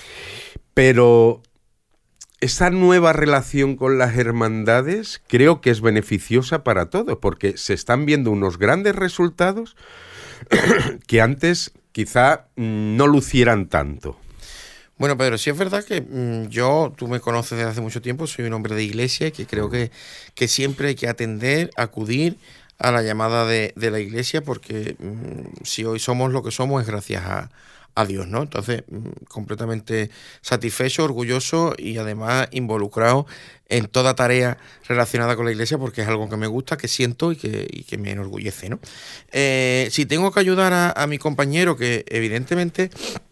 Pero esta nueva relación con las hermandades creo que es beneficiosa para todos, porque se están viendo unos grandes resultados que antes quizá no lucieran tanto. Bueno, Pedro, sí es verdad que mmm, yo, tú me conoces desde hace mucho tiempo, soy un hombre de iglesia y que creo que, que siempre hay que atender, acudir a la llamada de, de la iglesia, porque mmm, si hoy somos lo que somos es gracias a, a Dios, ¿no? Entonces, mmm, completamente satisfecho, orgulloso y además involucrado en toda tarea relacionada con la iglesia, porque es algo que me gusta, que siento y que, y que me enorgullece, ¿no? Eh, si tengo que ayudar a, a mi compañero, que evidentemente...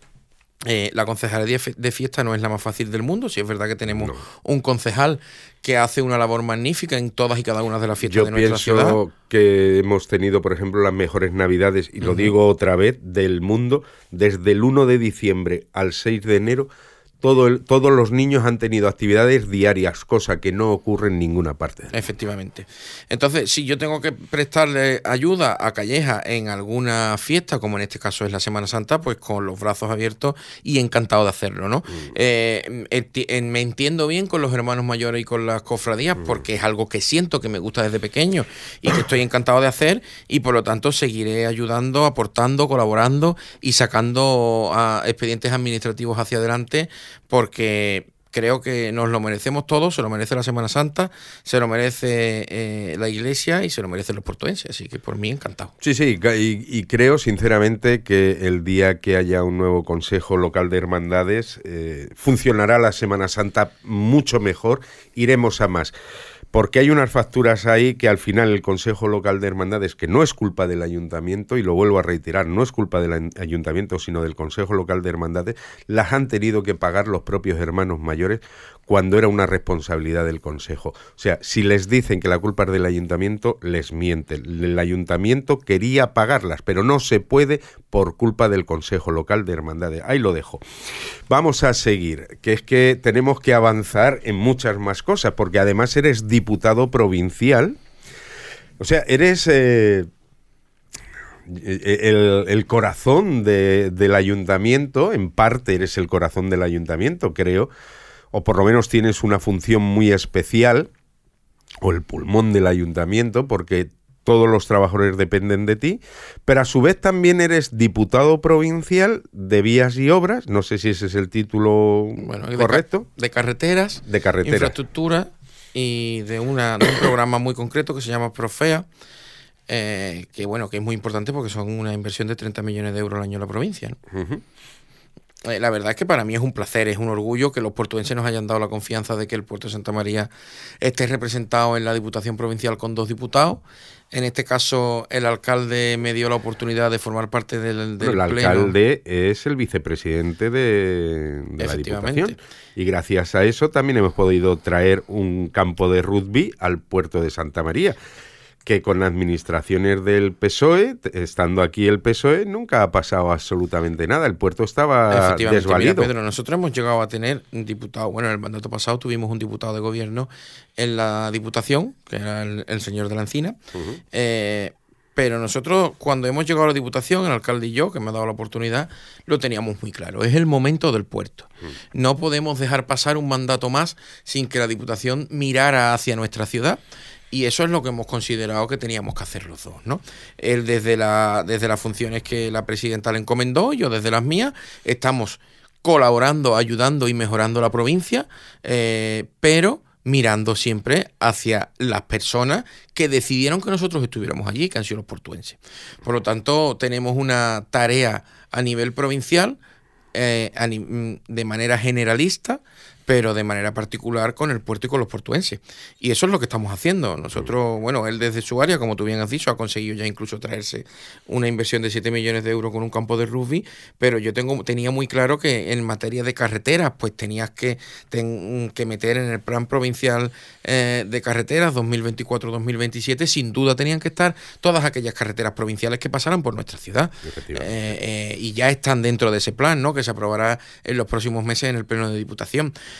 Eh, la concejalía de fiesta no es la más fácil del mundo. Sí es verdad que tenemos no. un concejal que hace una labor magnífica en todas y cada una de las fiestas Yo de nuestra ciudad. Yo pienso que hemos tenido, por ejemplo, las mejores navidades, y lo uh-huh. digo otra vez, del mundo. Desde el uno de diciembre al seis de enero, todo el, todos los niños han tenido actividades diarias, cosa que no ocurre en ninguna parte. Efectivamente. Entonces, si yo tengo que prestarle ayuda a Calleja en alguna fiesta, como en este caso es la Semana Santa, pues con los brazos abiertos y encantado de hacerlo, ¿no? Mm. Eh, enti- en, me entiendo bien con los hermanos mayores y con las cofradías, mm. porque es algo que siento, que me gusta desde pequeño y que estoy encantado de hacer, y por lo tanto seguiré ayudando, aportando, colaborando y sacando a expedientes administrativos hacia adelante, porque creo que nos lo merecemos todos, se lo merece la Semana Santa, se lo merece eh, la Iglesia y se lo merecen los portuenses, así que por mí encantado. Sí, sí, y, y creo sinceramente que el día que haya un nuevo Consejo Local de Hermandades eh, funcionará la Semana Santa mucho mejor, iremos a más. Porque hay unas facturas ahí que al final el Consejo Local de Hermandades, que no es culpa del Ayuntamiento, y lo vuelvo a reiterar, no es culpa del Ayuntamiento, sino del Consejo Local de Hermandades, las han tenido que pagar los propios hermanos mayores cuando era una responsabilidad del Consejo. O sea, si les dicen que la culpa es del Ayuntamiento, les mienten. El Ayuntamiento quería pagarlas, pero no se puede por culpa del Consejo Local de Hermandades. Ahí lo dejo. Vamos a seguir, que es que tenemos que avanzar en muchas más cosas, porque además eres diputado provincial. O sea, eres... Eh, El, el corazón de, del ayuntamiento, en parte eres el corazón del ayuntamiento, creo, o por lo menos tienes una función muy especial, o el pulmón del ayuntamiento, porque todos los trabajadores dependen de ti, pero a su vez también eres diputado provincial de vías y obras, no sé si ese es el título bueno, correcto. De, ca- de carreteras, de carreteras, infraestructura y de, una, de un programa muy concreto que se llama Profea. Eh, que bueno, que es muy importante porque son una inversión de treinta millones de euros al año en la provincia, ¿no? Uh-huh. Eh, la verdad es que para mí es un placer, es un orgullo que los portuenses nos hayan dado la confianza de que el puerto de Santa María esté representado en la Diputación Provincial con dos diputados. En este caso, el alcalde me dio la oportunidad de formar parte del, del bueno, el pleno. El alcalde es el vicepresidente de, de la Diputación. Y gracias a eso también hemos podido traer un campo de rugby al puerto de Santa María, que con administraciones del P S O E, estando aquí el P S O E, nunca ha pasado absolutamente nada. El puerto estaba desvalido. Mira, Pedro, nosotros hemos llegado a tener un diputado, bueno, en el mandato pasado tuvimos un diputado de gobierno en la Diputación, que era el, el señor de la Encina, uh-huh. eh, pero nosotros cuando hemos llegado a la Diputación, el alcalde y yo, que me ha dado la oportunidad, lo teníamos muy claro. Es el momento del puerto. Uh-huh. No podemos dejar pasar un mandato más sin que la Diputación mirara hacia nuestra ciudad. Y eso es lo que hemos considerado que teníamos que hacer los dos, ¿no? Él desde, la, desde las funciones que la presidenta le encomendó, yo desde las mías, estamos colaborando, ayudando y mejorando la provincia, eh, pero mirando siempre hacia las personas que decidieron que nosotros estuviéramos allí, que han sido los portuenses. Por lo tanto, tenemos una tarea a nivel provincial, eh, a ni- de manera generalista, pero de manera particular con el puerto y con los portuenses. Y eso es lo que estamos haciendo. Nosotros, bueno, él desde su área, como tú bien has dicho, ha conseguido ya incluso traerse una inversión de siete millones de euros con un campo de rugby, pero yo tengo tenía muy claro que en materia de carreteras, pues tenías que, ten, que meter en el plan provincial eh, de carreteras dos mil veinticuatro dos mil veintisiete, sin duda tenían que estar todas aquellas carreteras provinciales que pasaran por nuestra ciudad. Eh, eh, y ya están dentro de ese plan, ¿no?, que se aprobará en los próximos meses en el Pleno de Diputación.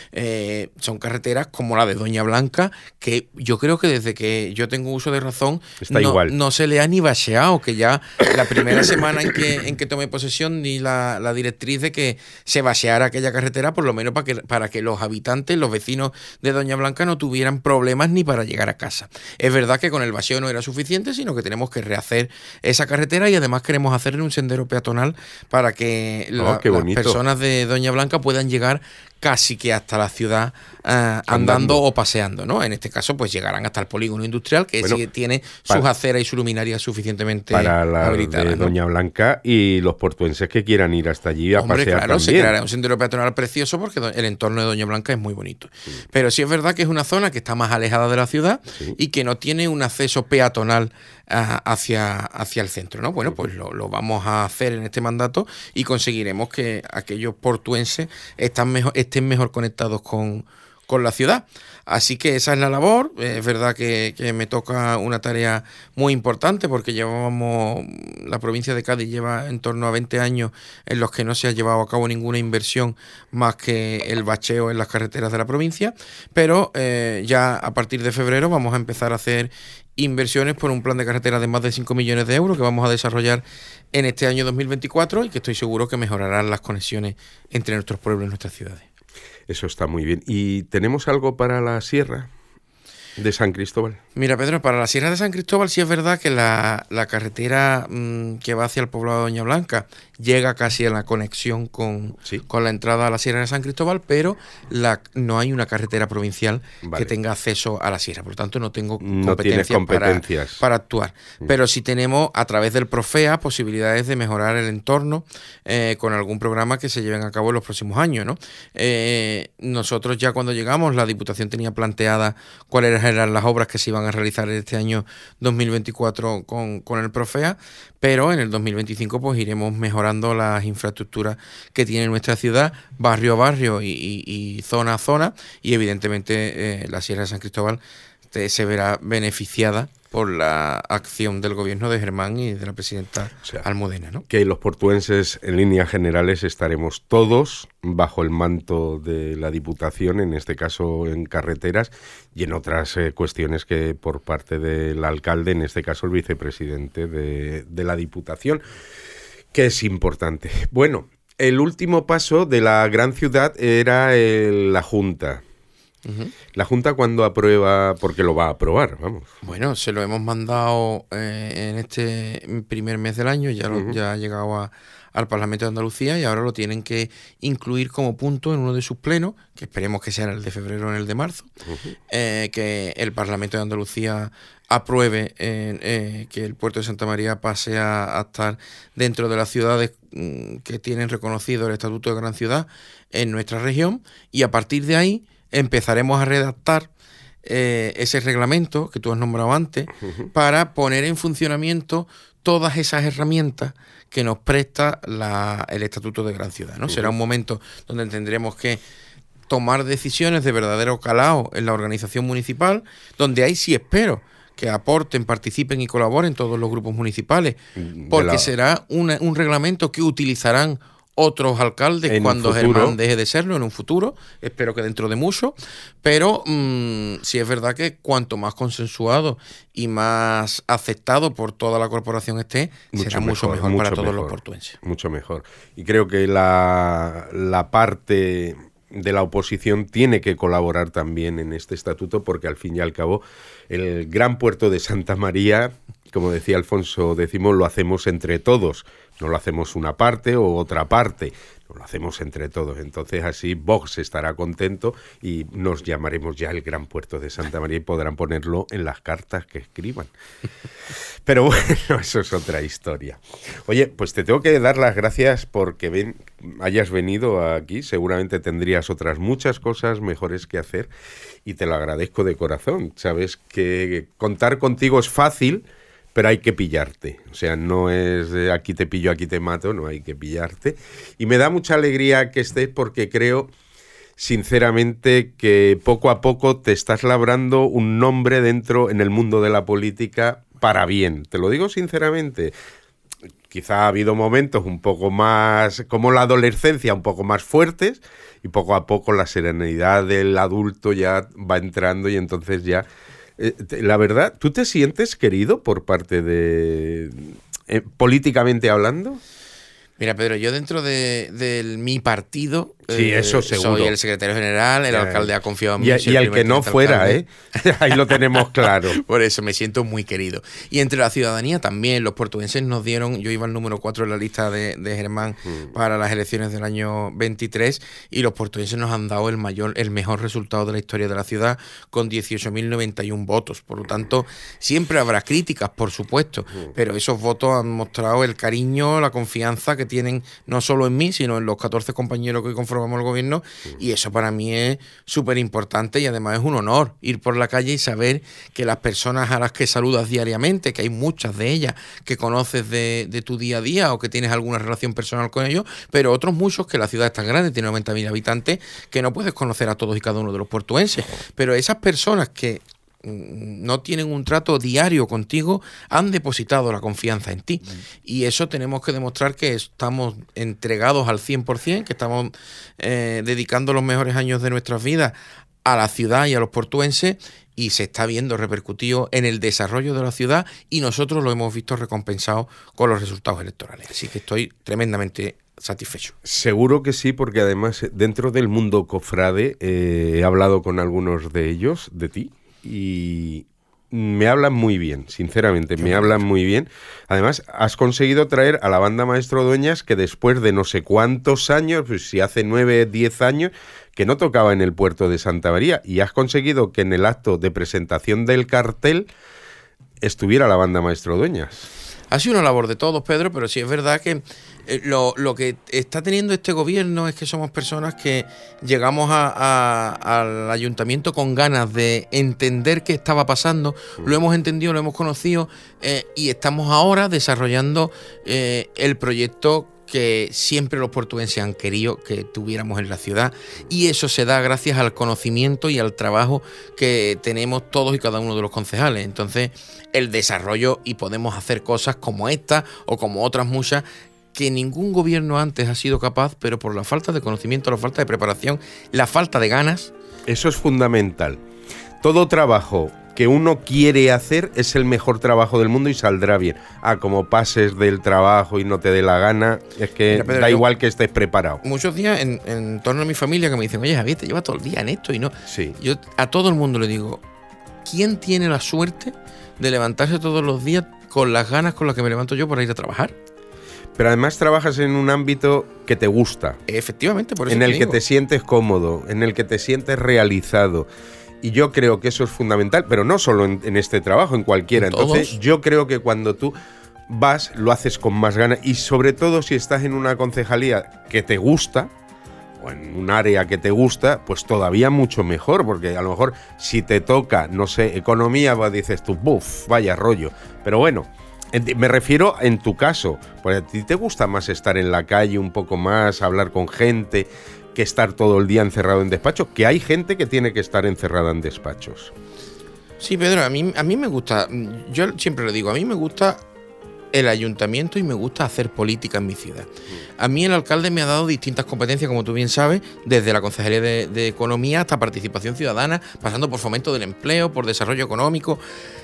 Eh, son carreteras como la de Doña Blanca, que yo creo que desde que yo tengo uso de razón Está no, igual. no se le ha ni bacheado, que ya la primera semana en que, en que tomé posesión ni la, la directriz de que se bacheara aquella carretera, por lo menos para que, para que los habitantes, los vecinos de Doña Blanca no tuvieran problemas ni para llegar a casa. Es verdad que con el bacheo no era suficiente, sino que tenemos que rehacer esa carretera y además queremos hacerle un sendero peatonal para que Oh, la- qué las bonito. personas de Doña Blanca puedan llegar casi que hasta la ciudad eh, andando, Andando. o paseando, ¿no? En este caso, pues llegarán hasta el polígono industrial, que Bueno, sí tiene pa- sus aceras y sus luminarias suficientemente Para la habilitadas, de ¿no? Doña Blanca y los portuenses que quieran ir hasta allí a Hombre, pasear claro, se también. creará un sendero peatonal precioso porque do- el entorno de Doña Blanca es muy bonito. Pero sí es verdad que es una zona que está más alejada de la ciudad Sí. y que no tiene un acceso peatonal ah, hacia, hacia el centro, ¿no? Bueno, pues lo, lo vamos a hacer en este mandato y conseguiremos que aquellos portuenses están mejor, estén mejor conectados con, con la ciudad. Así que esa es la labor. Eh, Es verdad que, que me toca una tarea muy importante porque llevábamos, la provincia de Cádiz lleva en torno a veinte años en los que no se ha llevado a cabo ninguna inversión más que el bacheo en las carreteras de la provincia, pero eh, ya a partir de febrero vamos a empezar a hacer inversiones por un plan de carretera de más de cinco millones de euros que vamos a desarrollar en este año dos mil veinticuatro y que estoy seguro que mejorarán las conexiones entre nuestros pueblos y nuestras ciudades. Eso está muy bien. ¿Y tenemos algo para la sierra de San Cristóbal? Mira, Pedro, para la Sierra de San Cristóbal sí es verdad que la, la carretera mmm, que va hacia el poblado de Doña Blanca llega casi a la conexión con, Sí. con la entrada a la Sierra de San Cristóbal, pero la, no hay una carretera provincial Vale. que tenga acceso a la sierra. Por lo tanto, no tengo No tienes competencias, para- competencias. Para, actuar. Mm. Pero sí tenemos, a través del Profea, posibilidades de mejorar el entorno eh, con algún programa que se lleven a cabo en los próximos años, ¿no? Eh, nosotros ya cuando llegamos, la Diputación tenía planteada cuáles eran las obras que se iban a realizar en este año dos mil veinticuatro con, con el Profea, pero en el dos mil veinticinco pues iremos mejorando las infraestructuras que tiene nuestra ciudad, barrio a barrio y, y- y zona a zona, y evidentemente eh, la Sierra de San Cristóbal te- se verá beneficiada por la acción del gobierno de Germán y de la presidenta O sea, Almudena, ¿no? Que los portuenses, en líneas generales, estaremos todos bajo el manto de la Diputación, en este caso en carreteras, y en otras eh, cuestiones que por parte del alcalde, en este caso el vicepresidente de, de la Diputación, que es importante. Bueno, el último paso de la gran ciudad era el- la Junta. Ujú. La Junta cuando aprueba, porque lo va a aprobar, vamos. Bueno, se lo hemos mandado eh, en este primer mes del año, ya, lo- Ujú. ya ha llegado a- al Parlamento de Andalucía y ahora lo tienen que incluir como punto en uno de sus plenos, que esperemos que sea en el de febrero o en el de marzo, eh, que el Parlamento de Andalucía apruebe eh, eh, que el puerto de Santa María pase a, a estar dentro de las ciudades mm, que tienen reconocido el Estatuto de Gran Ciudad en nuestra región, y a partir de ahí empezaremos a redactar eh, ese reglamento que tú has nombrado antes para poner en funcionamiento todas esas herramientas que nos presta la- el Estatuto de Gran Ciudad, ¿no? Será un momento donde tendremos que tomar decisiones de verdadero calado en la organización municipal, donde ahí sí espero que aporten, participen y colaboren todos los grupos municipales, De porque la- será una- un reglamento que utilizarán otros alcaldes En un cuando futuro. Germán deje de serlo en un futuro, espero que dentro de mucho, pero mm, sí es verdad que cuanto más consensuado y más aceptado por toda la corporación esté, será mucho mejor, para mucho todos los mejor, portuenses. Mucho mejor. Y creo que la, la parte de la oposición tiene que colaborar también en este estatuto, porque al fin y al cabo el gran puerto de Santa María, como decía Alfonso X, lo hacemos entre todos. No lo hacemos una parte o otra parte, no lo hacemos entre todos. Entonces así Vox estará contento y nos llamaremos ya el Gran Puerto de Santa María y podrán ponerlo en las cartas que escriban. Pero bueno, eso es otra historia. Oye, pues te tengo que dar las gracias porque ven, hayas venido aquí. Seguramente tendrías otras muchas cosas mejores que hacer y te lo agradezco de corazón. Sabes que contar contigo es fácil, pero hay que pillarte. O sea, no es de aquí te pillo, aquí te mato, no, hay que pillarte. Y me da mucha alegría que estés porque creo, sinceramente, que poco a poco te estás labrando un nombre dentro, en el mundo de la política, para bien. Te lo digo sinceramente. quizá ha habido momentos un poco más, como la adolescencia, un poco más fuertes, y poco a poco la serenidad del adulto ya va entrando y entonces ya... Eh, te, la verdad, ¿tú te sientes querido por parte de... Eh, políticamente hablando? Mira, Pedro, yo dentro de, de mi partido sí, eh, eso seguro. soy el secretario general, el eh, alcalde ha confiado en mí. Y, y el que no fuera, ¿eh? Ahí lo tenemos claro. Por eso me siento muy querido. Y entre la ciudadanía también, los portugueses nos dieron, yo iba al número cuatro en la lista de, de Germán mm. para las elecciones del año veintitrés, y los portugueses nos han dado el mayor, el mejor resultado de la historia de la ciudad, con dieciocho mil noventa y uno votos. Por lo tanto, siempre habrá críticas, por supuesto, mm. pero esos votos han mostrado el cariño, la confianza que tienen no solo en mí, sino en los catorce compañeros que hoy conformamos el gobierno, y eso para mí es súper importante, y además es un honor ir por la calle y saber que las personas a las que saludas diariamente, que hay muchas de ellas que conoces de, de tu día a día o que tienes alguna relación personal con ellos, pero otros muchos, que la ciudad es tan grande, tiene noventa mil habitantes, que no puedes conocer a todos y cada uno de los portuenses, pero esas personas que no tienen un trato diario contigo, han depositado la confianza en ti. Mm. Y eso tenemos que demostrar que estamos entregados al cien por ciento, que estamos eh, dedicando los mejores años de nuestras vidas a la ciudad y a los portuenses, y se está viendo repercutido en el desarrollo de la ciudad, y nosotros lo hemos visto recompensado con los resultados electorales. Así que estoy tremendamente satisfecho. Seguro que sí, porque además dentro del mundo cofrade eh, he hablado con algunos de ellos, de ti, y me hablan muy bien, sinceramente, me hablan muy bien. Además, has conseguido traer a la banda Maestro Dueñas, que después de no sé cuántos años, pues si hace nueve, diez años, que no tocaba en el puerto de Santa María, y has conseguido que en el acto de presentación del cartel estuviera la banda Maestro Dueñas. Ha sido una labor de todos, Pedro, pero sí es verdad que eh, lo, lo que está teniendo este gobierno es que somos personas que llegamos a, a, al ayuntamiento con ganas de entender qué estaba pasando, lo hemos entendido, lo hemos conocido, eh, y estamos ahora desarrollando eh, el proyecto que siempre los portugueses han querido que tuviéramos en la ciudad, y eso se da gracias al conocimiento y al trabajo que tenemos todos y cada uno de los concejales. Entonces, el desarrollo, y podemos hacer cosas como esta o como otras muchas que ningún gobierno antes ha sido capaz, pero por la falta de conocimiento, la falta de preparación, la falta de ganas. Eso es fundamental. Todo trabajo que uno quiere hacer es el mejor trabajo del mundo y saldrá bien. Ah, como pases del trabajo y no te dé la gana, es que Mira, Pedro, da igual que estés preparado. Muchos días en, en torno a mi familia que me dicen, oye, Javier, te llevas todo el día en esto y no. Sí. Yo a todo el mundo le digo, ¿quién tiene la suerte de levantarse todos los días con las ganas con las que me levanto yo para ir a trabajar? Pero además trabajas en un ámbito que te gusta. Efectivamente, por eso en te el digo. que te sientes cómodo, en el que te sientes realizado. Y yo creo que eso es fundamental, pero no solo en, en este trabajo, en cualquiera. ¿En Entonces, todos? Yo creo que cuando tú vas, lo haces con más ganas, y sobre todo si estás en una concejalía que te gusta, o en un área que te gusta, pues todavía mucho mejor, porque a lo mejor si te toca, no sé, economía, pues dices tú, buf, vaya rollo. Pero bueno, me refiero en tu caso, porque a ti te gusta más estar en la calle un poco más, hablar con gente, que estar todo el día encerrado en despacho, que hay gente que tiene que estar encerrada en despachos. Sí, Pedro, a mí, a mí me gusta, yo siempre le digo, a mí me gusta el ayuntamiento y me gusta hacer política en mi ciudad. A mí el alcalde me ha dado distintas competencias, como tú bien sabes, desde la Concejalía de, de Economía hasta Participación Ciudadana, pasando por fomento del empleo, por desarrollo económico,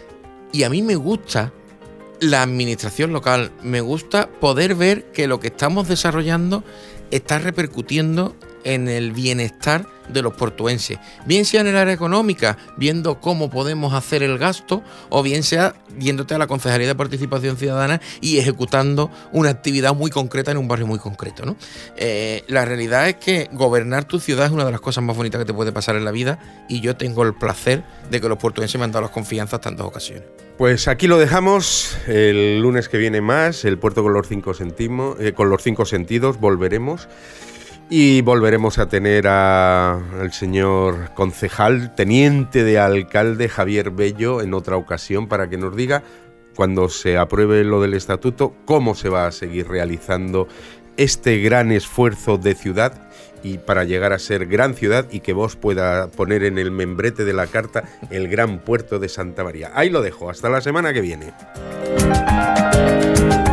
y a mí me gusta la administración local, me gusta poder ver que lo que estamos desarrollando está repercutiendo en el bienestar de los portuenses, bien sea en el área económica, viendo cómo podemos hacer el gasto, o bien sea yéndote a la Concejalía de Participación Ciudadana y ejecutando una actividad muy concreta en un barrio muy concreto, ¿no? Eh, la realidad es que gobernar tu ciudad es una de las cosas más bonitas que te puede pasar en la vida, y yo tengo el placer de que los portuenses me han dado las confianzas tantas ocasiones. Pues aquí lo dejamos. El lunes que viene más, el puerto con los cinco sentimos, eh, con los cinco sentidos, volveremos. Y volveremos a tener a, al señor concejal, teniente de alcalde Javier Bello en otra ocasión, para que nos diga, cuando se apruebe lo del estatuto, cómo se va a seguir realizando este gran esfuerzo de ciudad, y para llegar a ser gran ciudad, y que vos pueda poner en el membrete de la carta el gran puerto de Santa María. Ahí lo dejo, hasta la semana que viene.